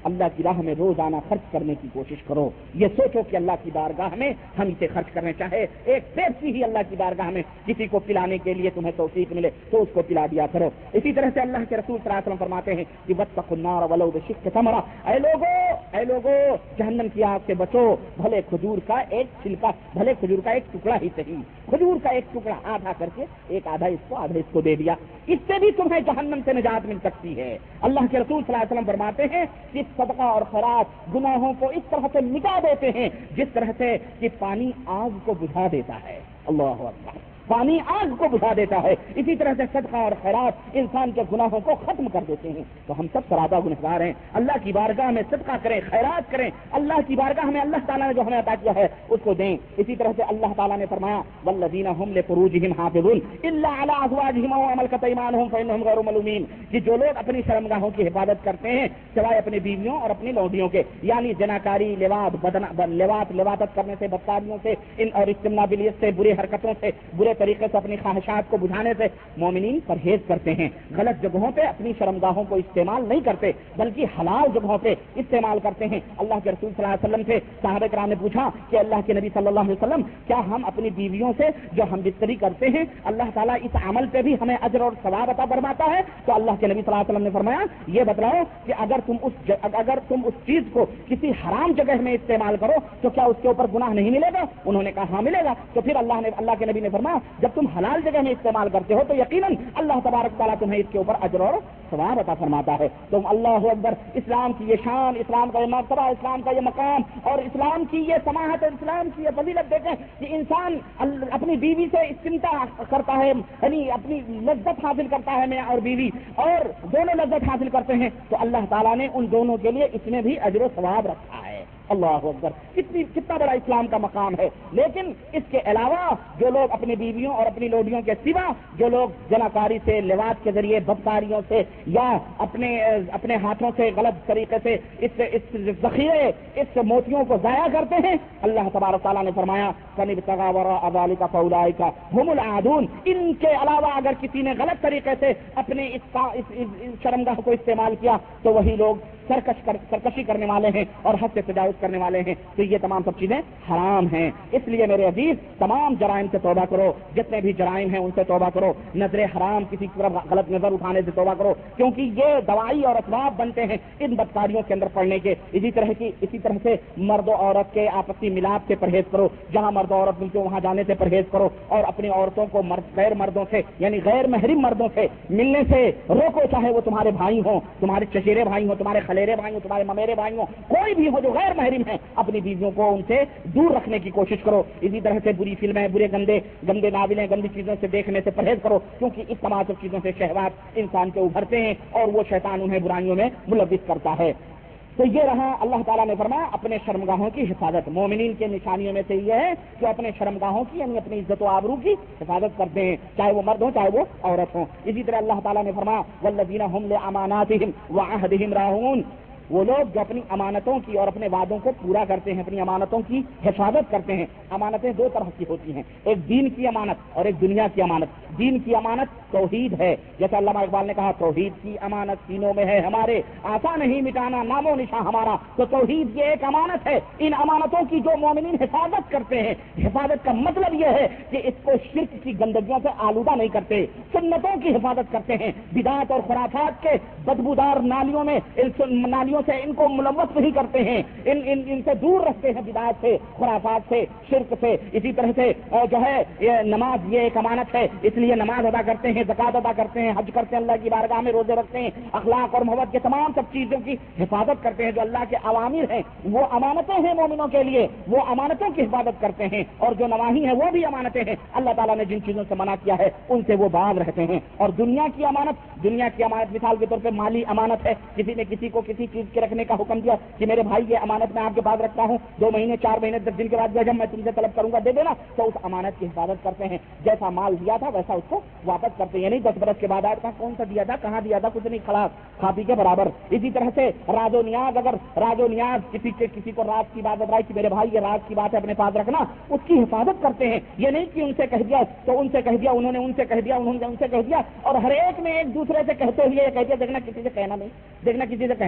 اللہ کی راہ میں روزانہ خرچ کرنے کی کوشش کرو. یہ سوچو کہ اللہ کی بارگاہ میں ہم اسے خرچ کرنے چاہے ایک پیپسی ہی اللہ کی بارگاہ میں کسی کو پلانے کے لیے تمہیں توفیق ملے تو اس کو پلا دیا کرو. اسی طرح سے اللہ کے رسول صلی اللہ علیہ وسلم فرماتے ہیں کہ واتقوا النار ولو بشق تمرہ، اے لوگو اے لوگو جہنم کی آگ سے بچو، بھلے کھجور کا ایک چھلکا، بھلے کھجور کا ایک ٹکڑا ہی صحیح، کھجور کا ایک ٹکڑا آدھا کر کے ایک آدھا اس کو آدھا اس کو دے دیا، اس سے بھی تمہیں جہنم سے نجات مل سکتی ہے. اللہ کے رسول صلی اللہ علیہ وسلم فرماتے ہیں کہ صدقہ اور خیرات گناہوں کو اس طرح سے مٹا دیتے ہیں جس طرح سے کہ پانی آگ کو بجھا دیتا ہے. اللہ اکبر، پانی آگ کو بجھا دیتا ہے. اسی طرح سے صدقہ اور خیرات انسان کے گناہوں کو ختم کر دیتے ہیں. تو ہم سب سرادہ گنہگار ہیں، اللہ کی بارگاہ میں صدقہ کریں، خیرات کریں، اللہ کی بارگاہ میں اللہ تعالیٰ نے جو ہمیں عطا کیا ہے اس کو دیں. اسی طرح سے اللہ تعالیٰ نے فرمایا والذین هم لفروجهم حافظون الا علی ازواجهم او ملکت ایمانهم فانهم غیر ملومین، کہ جو لوگ اپنی شرمگاہوں کی حفاظت کرتے ہیں سوائے اپنی بیویوں اور اپنی لونڈیوں کے، یعنی زناکاری، لواط، لواط لواطت کرنے سے، بدکاریوں سے، ان اور استمناء بالیت سے، برے حرکتوں سے، برے طریقے سے اپنی خواہشات کو بجھانے سے مومنین پرہیز کرتے ہیں. غلط جگہوں پہ اپنی شرمگاہوں کو استعمال نہیں کرتے بلکہ حلال جگہوں پہ استعمال کرتے ہیں. اللہ کے رسول صلی اللہ علیہ وسلم سے صحابہ کرام نے پوچھا کہ اللہ کے نبی صلی اللہ علیہ وسلم کیا ہم اپنی بیویوں سے جو ہم بستری کرتے ہیں اللہ تعالیٰ اس عمل پہ بھی ہمیں اجر اور ثواب عطا فرماتا ہے؟ تو اللہ کے نبی صلی اللہ علیہ وسلم نے فرمایا یہ بتلاؤ کہ اگر تم اس اگر تم اس چیز کو کسی حرام جگہ میں استعمال کرو تو کیا اس کے اوپر گناہ نہیں ملے گا؟ انہوں نے کہا ہاں ملے گا. تو پھر اللہ نے اللہ کے نبی نے فرمایا جب تم حلال جگہ میں استعمال کرتے ہو تو یقیناً اللہ تبارک تعالیٰ تمہیں اس کے اوپر اجر اور ثواب عطا فرماتا ہے. تم اللہ اکبر، اسلام کی یہ شان، اسلام کا یہ مرتبہ، اسلام کا یہ مقام اور اسلام کی یہ سماحت اور اسلام کی یہ فضیلت دیکھیں کہ انسان اپنی بیوی سے استمتاع کرتا ہے، یعنی اپنی لذت حاصل کرتا ہے میں اور بیوی، اور دونوں لذت حاصل کرتے ہیں تو اللہ تعالیٰ نے ان دونوں کے لیے اس میں بھی اجر و ثواب رکھا ہے. اللہ اکبر، کتنی کتنا بڑا اسلام کا مقام ہے. لیکن اس کے علاوہ جو لوگ اپنی بیویوں اور اپنی لوڈیوں کے سوا جو لوگ جناکاری سے، لواط کے ذریعے، بدکاریوں سے یا اپنے اپنے ہاتھوں سے غلط طریقے سے اس اس ذخیرے، اس موتیوں کو ضائع کرتے ہیں، اللہ تبارک تعالیٰ نے فرمایا فَنِبْتَغَىٰ وَرَاءَ ذَٰلِكَ فَأُولَٰئِكَ هُمُ الْعَادُونَ. ان کے علاوہ اگر کسی نے غلط طریقے سے اپنے اس, اس, اس شرمگاہ کو استعمال کیا تو وہی لوگ سرکش کر, سرکشی کرنے والے ہیں اور حد سے تجاوز کرنے والے ہیں. تو یہ تمام سب چیزیں حرام ہیں. اس لیے میرے عزیز تمام جرائم سے توبہ کرو، جتنے بھی جرائم ہیں ان سے توبہ کرو. نظر حرام، کسی کی طرف غلط نظر اٹھانے سے توبہ کرو کیونکہ یہ دوائی اور اسباب بنتے ہیں ان بدکاریوں کے اندر پڑنے کے. اسی طرح کی اسی طرح سے مرد و عورت کے آپسی ملاپ سے پرہیز کرو، جہاں مرد و عورت ملتے وہاں جانے سے پرہیز کرو اور اپنی عورتوں کو مرد غیر مردوں سے یعنی غیر محرم مردوں سے ملنے سے روکو، چاہے وہ تمہارے بھائی ہوں، تمہارے چچیرے بھائی ہوں، تمہارے خلیرے بھائی ہوں، تمہارے ممیرے بھائی ہوں، کوئی بھی ہو جو غیر محرم ہیں اپنی بیویوں کو ان سے دور رکھنے کی کوشش کرو. اسی طرح سے بری فلمیں، برے گندے گندے ناولیں، گندی چیزوں سے دیکھنے سے پرہیز کرو کیونکہ اس تمام سب چیزوں سے شہوات انسان کے ابھرتے ہیں اور وہ شیطان انہیں برائیوں میں ملوث کرتا ہے. تو یہ رہا اللہ تعالیٰ نے فرمایا اپنے شرمگاہوں کی حفاظت. مومنین کے نشانیوں میں سے یہ ہے کہ اپنے شرمگاہوں کی یعنی اپنی عزت و آبرو کی حفاظت کرتے ہیں، چاہے وہ مرد ہوں چاہے وہ عورت ہوں. اسی طرح اللہ تعالیٰ نے فرمایا والذین هم لاماناتهم وعهدهم راعون، وہ لوگ جو اپنی امانتوں کی اور اپنے وعدوں کو پورا کرتے ہیں، اپنی امانتوں کی حفاظت کرتے ہیں. امانتیں دو طرح کی ہوتی ہیں، ایک دین کی امانت اور ایک دنیا کی امانت. دین کی امانت توحید ہے، جیسا علامہ اقبال نے کہا توحید کی امانت سینوں میں ہے ہمارے، آسا نہیں مٹانا نام و نشاں ہمارا. تو توحید یہ ایک امانت ہے. ان امانتوں کی جو مومنین حفاظت کرتے ہیں، حفاظت کا مطلب یہ ہے کہ اس کو شرک کی گندگیوں سے آلودہ نہیں کرتے، سنتوں کی حفاظت کرتے ہیں، بدعات اور خرافات کے بدبودار نالیوں میں نالیوں سے ان کو ملوث نہیں کرتے ہیں، ان ان ان سے دور رکھتے ہیں، بدعات سے، خرافات سے، شرک سے. اسی طرح سے جو ہے یہ نماز یہ ایک امانت ہے، اس لیے نماز ادا کرتے ہیں، زکات ادا کرتے ہیں، حج کرتے ہیں، اللہ کی بارگاہ میں روزے رکھتے ہیں، اخلاق اور محبت کے تمام سب چیزوں کی حفاظت کرتے ہیں جو اللہ کے اوامر ہیں وہ امانتیں ہیں مومنوں کے لیے، وہ امانتوں کی حفاظت کرتے ہیں. اور جو نواہی ہیں وہ بھی امانتیں ہیں، اللہ تعالیٰ نے جن چیزوں سے منع کیا ہے ان سے وہ باز رہتے ہیں. اور دنیا کی امانت، دنیا کی امانت مثال کے طور پہ مالی امانت ہے. کسی نے کسی کو کسی چیز کے رکھنے کا حکم دیا کہ میرے بھائی یہ امانت میں آپ کے پاس رکھتا ہوں، دو مہینے چار مہینے دس دن کے بعد جب میں تم سے طلب کروں گا دے دینا، تو اس امانت کی حفاظت کرتے ہیں. جیسا مال دیا تھا ویسا اس کو واپس کرتے ہیں، یعنی دس برس کے بعد آئے کہا کون سا دیا تھا، کہاں دیا تھا، کچھ نہیں، کھڑا کھاپی کے برابر. اسی طرح سے راز و نیاز، اگر راز و نیاز کسی کے کسی کو راز کی بات بتائی کہ میرے بھائی یہ راز کی بات ہے اپنے پاس رکھنا، اس کی حفاظت کرتے ہیں. یہ نہیں کہ ان سے کہہ دیا تو ان سے کہہ دیا، انہوں نے ان سے کہہ دیا، انہوں نے ان سے کہہ دیا، اور ہر ایک نے ایک دوسرے سے کہتے ہوئے یہ کہہ دیا دیکھنا کسی سے کہنا نہیں، دیکھنا کسی سے کہنا نہیں.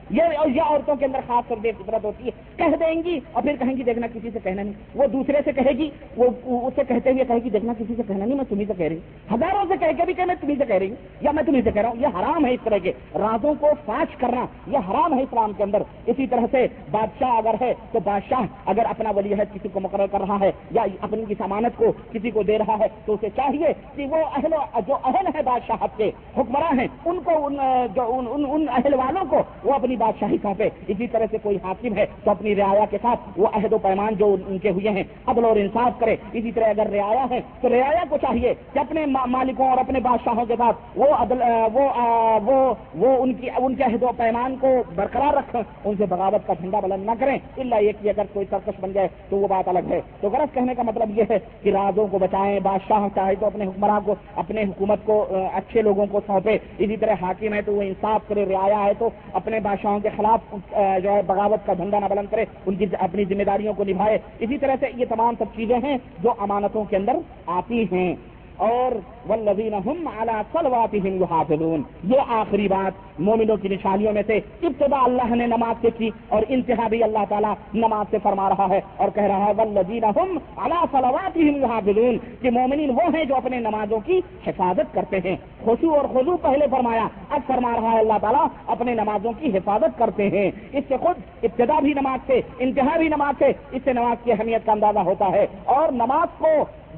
یہ یہ عورتوں کے اندر خاص طور پر فطرت ہوتی ہے، کہہ دیں گی اور پھر کہیں گی دیکھنا کسی سے کہنا نہیں، وہ دوسرے سے کہے گی، وہ اسے کہتے ہوئے کہے گی دیکھنا کسی سے کہنا نہیں، میں تمہیں سے کہہ رہی ہوں، ہزاروں سے کہہ کے بھی کہ میں تمہیں سے کہہ رہی ہوں یا میں تمہیں سے کہہ رہا ہوں. یہ حرام ہے، اس طرح کے رازوں کو فاش کرنا یہ حرام ہے اسلام کے اندر. اسی طرح سے بادشاہ اگر ہے تو بادشاہ اگر اپنا ولی عہد کسی کو مقرر کر رہا ہے یا اپنی کی ضمانت کو کسی کو دے رہا ہے تو اسے چاہیے کہ وہ اہل جو اہل ہے بادشاہت کے حکمراں ہیں ان کو ان جو ان, ان, ان اہل والوں کو وہ اپنی بادشاہی سونپے. اسی طرح سے کوئی حاکم ہے تو اپنی رعایا کے ساتھ وہ عہد و پیمان جو ان کے ہوئے ہیں عدل اور انصاف کرے. اسی طرح اگر رعایا ہے تو رعایا کو چاہیے کہ اپنے مالکوں اور اپنے بادشاہوں کے ساتھ وہ عدل وہ وہ وہ ان کی ان کے عہد و پیمان کو برقرار رکھیں، ان سے بغاوت کا جھنڈا بلند نہ کریں الا یہ کہ اگر کوئی سرکش بن جائے تو وہ بات الگ ہے. تو غرض کہنے کا مطلب یہ ہے کہ رازوں کو بچائیں. بادشاہ چاہے تو اپنے حکمراں کو اپنے حکومت کو اچھے لوگوں کو سونپے. اسی طرح حاکم ہے تو وہ انصاف کرے، رعایا ہے تو اپنے بادشاہوں کے خلاف جو ہے بغاوت کا جھنڈا نہ بلند کرے، ان کی اپنی ذمہ داریوں کو نبھائے. اسی طرح سے یہ تمام سب چیزیں ہیں جو امانتوں کے اندر آتی ہیں. اور والذین هم علی صلواتهم یحافظون، یہ آخری بات مومنوں کی نشانیوں میں سے ابتدا اللہ نے نماز سے کی اور انتہا بھی اللہ تعالیٰ نماز سے فرما رہا ہے اور کہہ رہا ہے والذین هم علی صلواتهم یحافظون، کہ مومنین وہ ہیں جو اپنے نمازوں کی حفاظت کرتے ہیں. خشوع اور خضوع پہلے فرمایا، اب فرما رہا ہے اللہ تعالیٰ اپنے نمازوں کی حفاظت کرتے ہیں. اس سے خود ابتدا بھی نماز سے انتہا بھی نماز سے، اس سے نماز کی اہمیت کا اندازہ ہوتا ہے. اور نماز کو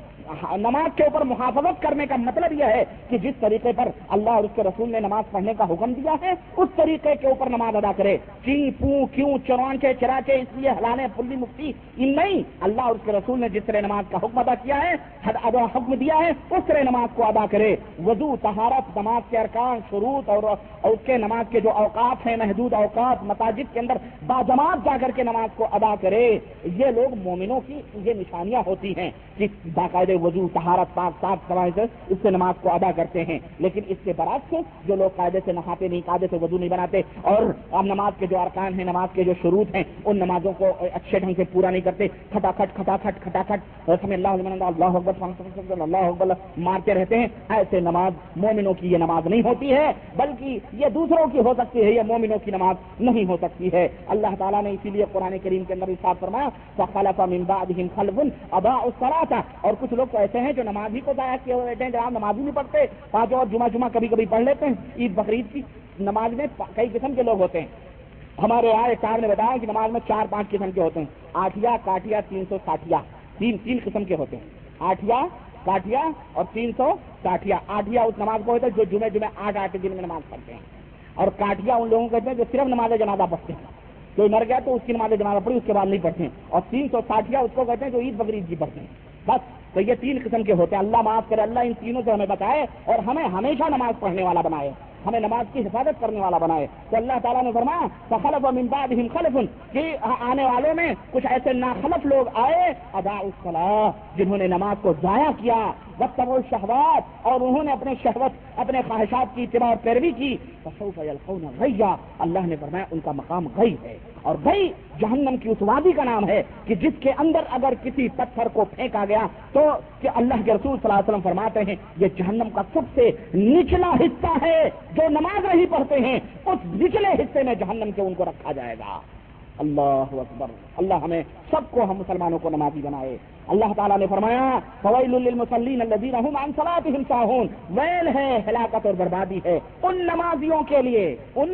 نماز کے اوپر محافظت کرنے کا مطلب یہ ہے کہ جس طریقے پر اللہ اور اس کے رسول نے نماز پڑھنے کا حکم دیا ہے اس طریقے کے اوپر نماز ادا کرے. چی پو کیوں چرانچے چراچے اس لیے ہلانے پلی مفتی نہیں، اللہ اور اس کے رسول نے جس طرح نماز کا حکم ادا کیا ہے ادا حکم دیا ہے اس طرح نماز کو ادا کرے. وضو، طہارت، نماز کے ارکان، شروط اور اس کے نماز کے جو اوقات ہیں محدود اوقات، مساجد کے اندر باجماعت جا کر کے نماز کو ادا کرے. یہ لوگ مومنوں کی یہ نشانیاں ہوتی ہیں کہ باقاعدہ وضو، طہارت، پاک صاف صفائی سے اس سے نماز کو ادا کرتے ہیں. لیکن اس کے برعکس جو لوگ قاعدے سے نہاتے نہیں، قاعدے سے وضو نہیں بناتے اور اب نماز کے جو ارکان ہیں، نماز کے جو شروط ہیں، ان نمازوں کو اچھے ڈھنگ سے پورا نہیں کرتے، کھٹا کھٹ کھٹا کھٹ کھٹا کھٹ رسم اللہ اللہ اکبر اللہ اکبر مارتے رہتے ہیں، ایسے نماز مومنوں کی یہ نماز نہیں ہوتی ہے، بلکہ یہ دوسروں کی ہو سکتی ہے، یہ مومنوں کی نماز نہیں ہو سکتی ہے. اللہ تعالیٰ نے اسی لیے قرآن کریم کے اندر ارشاد فرمایا فخلف من بعدهم خلف اضاعوا الصلاۃ، اور کچھ لوگ تو ایسے ہیں جو نماز ہی کو ضائع کیے ہوئے ہیں، جناب نماز ہی نہیں پڑھتے، پانچ اور جمعہ جمعہ کبھی کبھی پڑھ لیتے ہیں. عید بقرعید کی نماز میں کئی قسم کے لوگ ہوتے ہیں. ہمارے یہاں ایک صاحب نے بتایا کہ نماز میں چار پانچ قسم کے ہوتے ہیں، آٹھیا، کاٹیا، تین سو ساٹھیا، تین تین قسم کے ہوتے ہیں، آٹھیا، کاٹیا اور تین سو ساٹھیا. آٹھیا اس نماز کو ہوتا ہے جو جمعے جمعے آٹھ آٹھ دن میں نماز پڑھتے ہیں، اور کاٹیا ان لوگوں کو کہتے ہیں جو صرف نماز جنازہ پڑھتے ہیں، کوئی مر گیا تو اس کی نماز جنازہ پڑھی اس کے بعد نہیں پڑھتے ہیں. اور تین سو ساٹھیا اس کو کہتے ہیں جو عید بقرعید کی پڑھتے ہیں. بس تو یہ تین قسم کے ہوتے ہیں. اللہ معاف کرے، اللہ ان تینوں سے ہمیں بتائے اور ہمیں ہمیشہ نماز پڑھنے والا بنائے، ہمیں نماز کی حفاظت کرنے والا بنائے. تو اللہ تعالیٰ نے فرمایا فخلف من بعدهم خلف، کہ آنے والوں میں کچھ ایسے ناخلف لوگ آئے اضاعوا الصلاۃ، جنہوں نے نماز کو ضائع کیا، واتبعوا الشہوات، اور انہوں نے اپنے شہوت اپنے خواہشات کی اتباع اور پیروی کی، فسوف یلقون غیا، اللہ نے فرمایا ان کا مقام غی ہے. اور غی جہنم کی اس وادی کا نام ہے کہ جس کے اندر اگر کسی پتھر کو پھینکا گیا تو کہ اللہ کے رسول صلی اللہ علیہ وسلم فرماتے ہیں یہ جہنم کا سب سے نچلا حصہ ہے. جو نماز نہیں پڑھتے ہیں اس نچلے حصے میں جہنم کے ان کو رکھا جائے گا. اللہ اکبر. اللہ ہمیں سب کو، ہم مسلمانوں کو نمازی بنائے. اللہ تعالیٰ نے فرمایا فویل للمصلین الذین هم عن صلاتهم ساہون، ویل ہے، ہلاکت اور بربادی ہے ان نمازیوں کے لیے، ان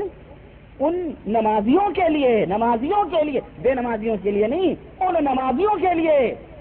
ان نمازیوں کے لیے، نمازیوں کے لیے، بے نمازیوں کے لیے نہیں، ان نمازیوں کے لیے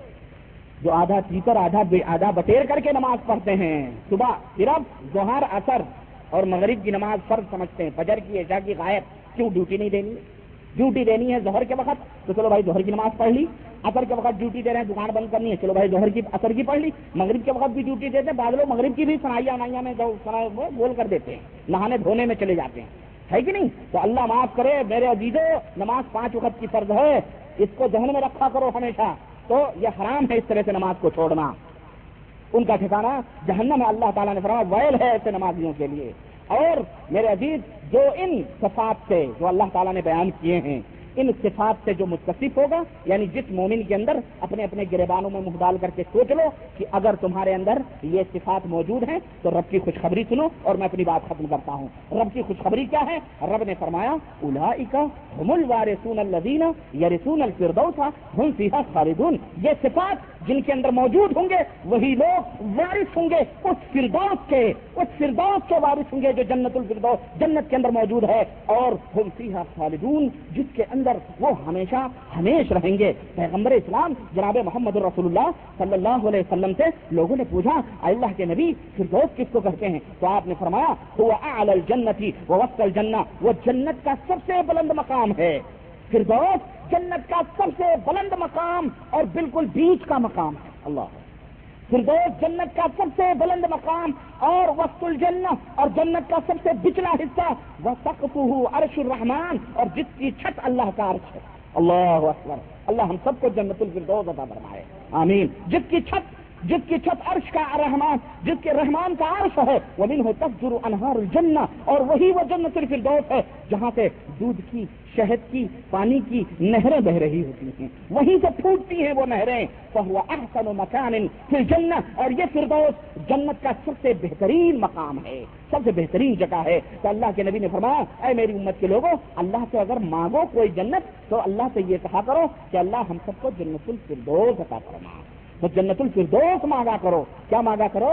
جو آدھا پیکر آدھا آدھا بٹیر کر کے نماز پڑھتے ہیں. صبح صرف ظہر، عصر اور مغرب کی نماز فرض سمجھتے ہیں، فجر کی، عشاء کی غائب. کیوں ڈیوٹی نہیں دینی؟ ڈیوٹی دینی ہے ظہر کے وقت تو چلو بھائی ظہر کی نماز پڑھ لی. عصر کے وقت ڈیوٹی دے رہے ہیں، دکان بند کرنی ہے، چلو بھائی ظہر کی عصر کی پڑھ لی. مغرب کے وقت بھی ڈیوٹی دیتے ہیں، بعض لوگ مغرب کی بھی سنائیاں انائیاں میں بول کر دیتے ہیں، نہانے دھونے میں چلے جاتے ہیں، ہے کہ نہیں؟ تو اللہ معاف کرے میرے عزیزو، نماز پانچ وقت کی فرض ہے، اس کو ذہن میں رکھا کرو ہمیشہ. تو یہ حرام ہے اس طرح سے نماز کو چھوڑنا، ان کا ٹھکانہ جہنم ہے. اللہ تعالیٰ نے فرمایا ویل ہے ایسے نمازیوں کے لیے. اور میرے عزیز جو ان صفات سے جو اللہ تعالیٰ نے بیان کیے ہیں ان صفات سے جو متصف ہوگا، یعنی جس مومن کے اندر اپنے اپنے گریبانوں میں منہ ڈال کر کے سوچ لو کہ اگر تمہارے اندر یہ صفات موجود ہیں تو رب کی خوشخبری سنو، اور میں اپنی بات ختم کرتا ہوں۔ رب کی خوشخبری کیا ہے؟ رب نے فرمایا اولئک هم الوارثون الذین یرثون الفردوس هم فیہا خالدون۔ یہ صفات جن کے اندر موجود ہوں گے وہی لوگ وارث ہوں گے اس فردوس کے، اس فردوس کے وارث ہوں گے جو جنت الفردوس جنت کے اندر موجود ہے، اور ہم فیہا خالدون، جس کے اندر وہ ہمیشہ ہمیش رہیں گے۔ پیغمبر اسلام جناب محمد رسول اللہ صلی اللہ علیہ وسلم سے لوگوں نے پوچھا اللہ کے نبی فردوس کس کو کہتے ہیں؟ تو آپ نے فرمایا هو اعلی الجنت ووسط الجنہ، وہ جنت کا سب سے بلند مقام ہے۔ فردوس جنت کا سب سے بلند مقام اور بالکل بیچ کا مقام ہے۔ اللہ فردوس جنت کا سب سے بلند مقام اور وسط الجنہ، اور جنت کا سب سے بچلا حصہ وسقفہ عرش الرحمن، اور جس کی چھت اللہ کا عرش ہے۔ اللہ اکبر، اللہ ہم سب کو جنت الفردوس عطا فرمائے، آمین۔ جس کی چھت جس کی چھت عرش کا رحمان، جس کے رحمان کا عرش ہے، ومنہ تفجر انہار الجنہ، اور وہی وہ جنت الفردوس ہے جہاں سے دودھ کی، شہد کی، پانی کی نہریں بہ رہی ہوتی ہیں، وہیں سے پھوٹتی ہیں وہ نہریں۔ فہو احسن مکان فی الجنہ، اور یہ فردوس جنت کا سب سے بہترین مقام ہے، سب سے بہترین جگہ ہے۔ تو اللہ کے نبی نے فرمایا اے میری امت کے لوگوں، اللہ سے اگر مانگو کوئی جنت تو اللہ سے یہ کہا کرو کہ اللہ ہم سب کو جنت الفردوس عطا فرما، تو جنت الفردوس مانگا کرو۔ کیا مانگا کرو؟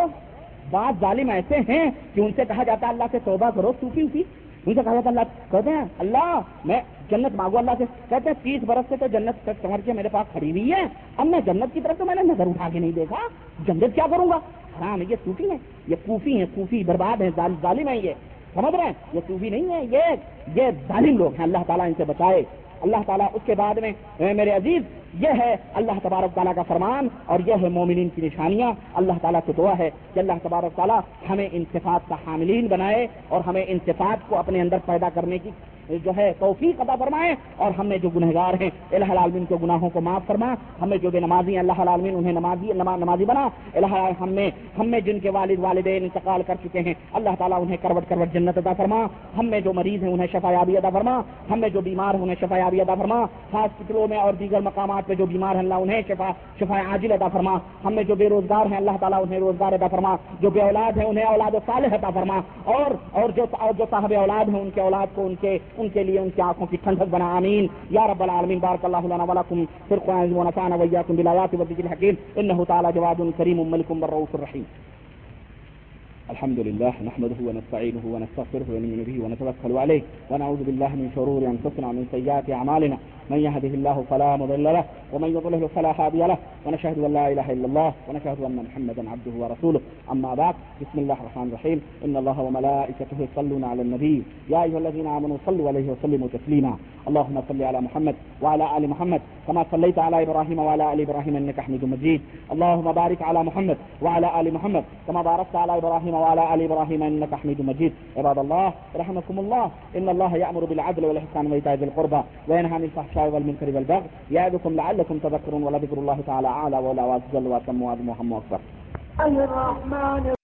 بعض ظالم ایسے ہیں کہ ان سے کہا جاتا ہے اللہ سے توبہ کرو، صوفی ہوتی ان سے کہا جاتا اللہ، کہتے ہیں اللہ میں جنت مانگو اللہ سے، کہتے ہیں تیس برس سے تو جنت تک سمجھ کے میرے پاس کھڑی ہوئی ہے، اب میں جنت کی طرف تو میں نے نظر اٹھا کے نہیں دیکھا، جنت کیا کروں گا؟ حرام ہے، یہ صوفی ہیں، یہ کوفی ہیں، کوفی برباد ہیں، ظالم ہیں، یہ سمجھ رہے ہیں؟ یہ صوفی نہیں ہے، یہ یہ ظالم لوگ ہیں، اللہ تعالیٰ ان سے بچائے۔ اللہ تعالیٰ اس کے بعد میں میرے عزیز یہ ہے اللہ تبارک تعالیٰ کا فرمان، اور یہ ہے مومنین کی نشانیاں۔ اللہ تعالیٰ سے دعا ہے کہ اللہ تبارک تعالیٰ ہمیں ان صفات کا حاملین بنائے، اور ہمیں ان صفات کو اپنے اندر پیدا کرنے کی جو ہے توفیق عطا فرمائے، اور ہم میں جو گنہگار ہیں الہ العالمین کے گناہوں کو معاف فرما، ہمیں جو بے نمازی ہیں اللہ العالمین انہیں نمازی نمازی بنا، الہ ہم میں ہم میں جن کے والد والدین انتقال کر چکے ہیں اللہ تعالیٰ انہیں کروٹ کروٹ جنت عطا فرما، ہم میں جو مریض ہیں انہیں شفا یابی عطا فرما، ہم میں جو بیمار ہیں انہیں شفا یابی عطا فرما، ہاسپٹلوں میں اور دیگر مقامات پہ جو بیمار ہیں اللہ انہیں شفا شفا عاجل عطا فرما، ہم میں جو بے روزگار ہیں اللہ تعالیٰ انہیں روزگار عطا فرما، جو بے اولاد ہیں انہیں اولاد صالح عطا فرما، اور اور جو اور جو صاحب اولاد ہیں ان کے اولاد کو ان کے ان کے لیے ان کی آنکھوں کی ٹھنڈک بنا، آمین یا رب العالمین۔ بارک اللہ لنا ولکم فی القرآن ونفعنا وإياكم بالآیات والذکر الحکیم، انہ تعالی جواد کریم ملک بالرؤوف الرحیم۔ الحمد لله نحمده ونستعينه ونستغفره ونؤمن به ونتوكل عليه ونعوذ بالله من شرور انفسنا ومن سيئات اعمالنا، من يهده الله فلا مضل له ومن يضلل فلا هادي له، ونشهد ان لا اله الا الله ونشهد ان محمدا عبده ورسوله، اما بعد، بسم الله الرحمن الرحيم، ان الله وملائكته يصلون على النبي يا ايها الذين امنوا صلوا عليه وسلموا تسليما، اللهم صل على محمد وعلى ال محمد كما صليت على ابراهيم وعلى ال ابراهيم انك حميد مجيد، اللهم بارك على محمد وعلى ال محمد كما باركت على ابراهيم وعلى آل إبراهيم إنك حميد مجيد، عباد الله رحمكم الله، إن الله يأمر بالعدل والإحسان وإيتاء ذي القربى وينهى عن الفحشاء والمنكر والبغي يعظكم لعلكم تذكرون، ولذكر الله تعالى أعلى ولا وأجل وأتم وأعظم وأهم وأكبر.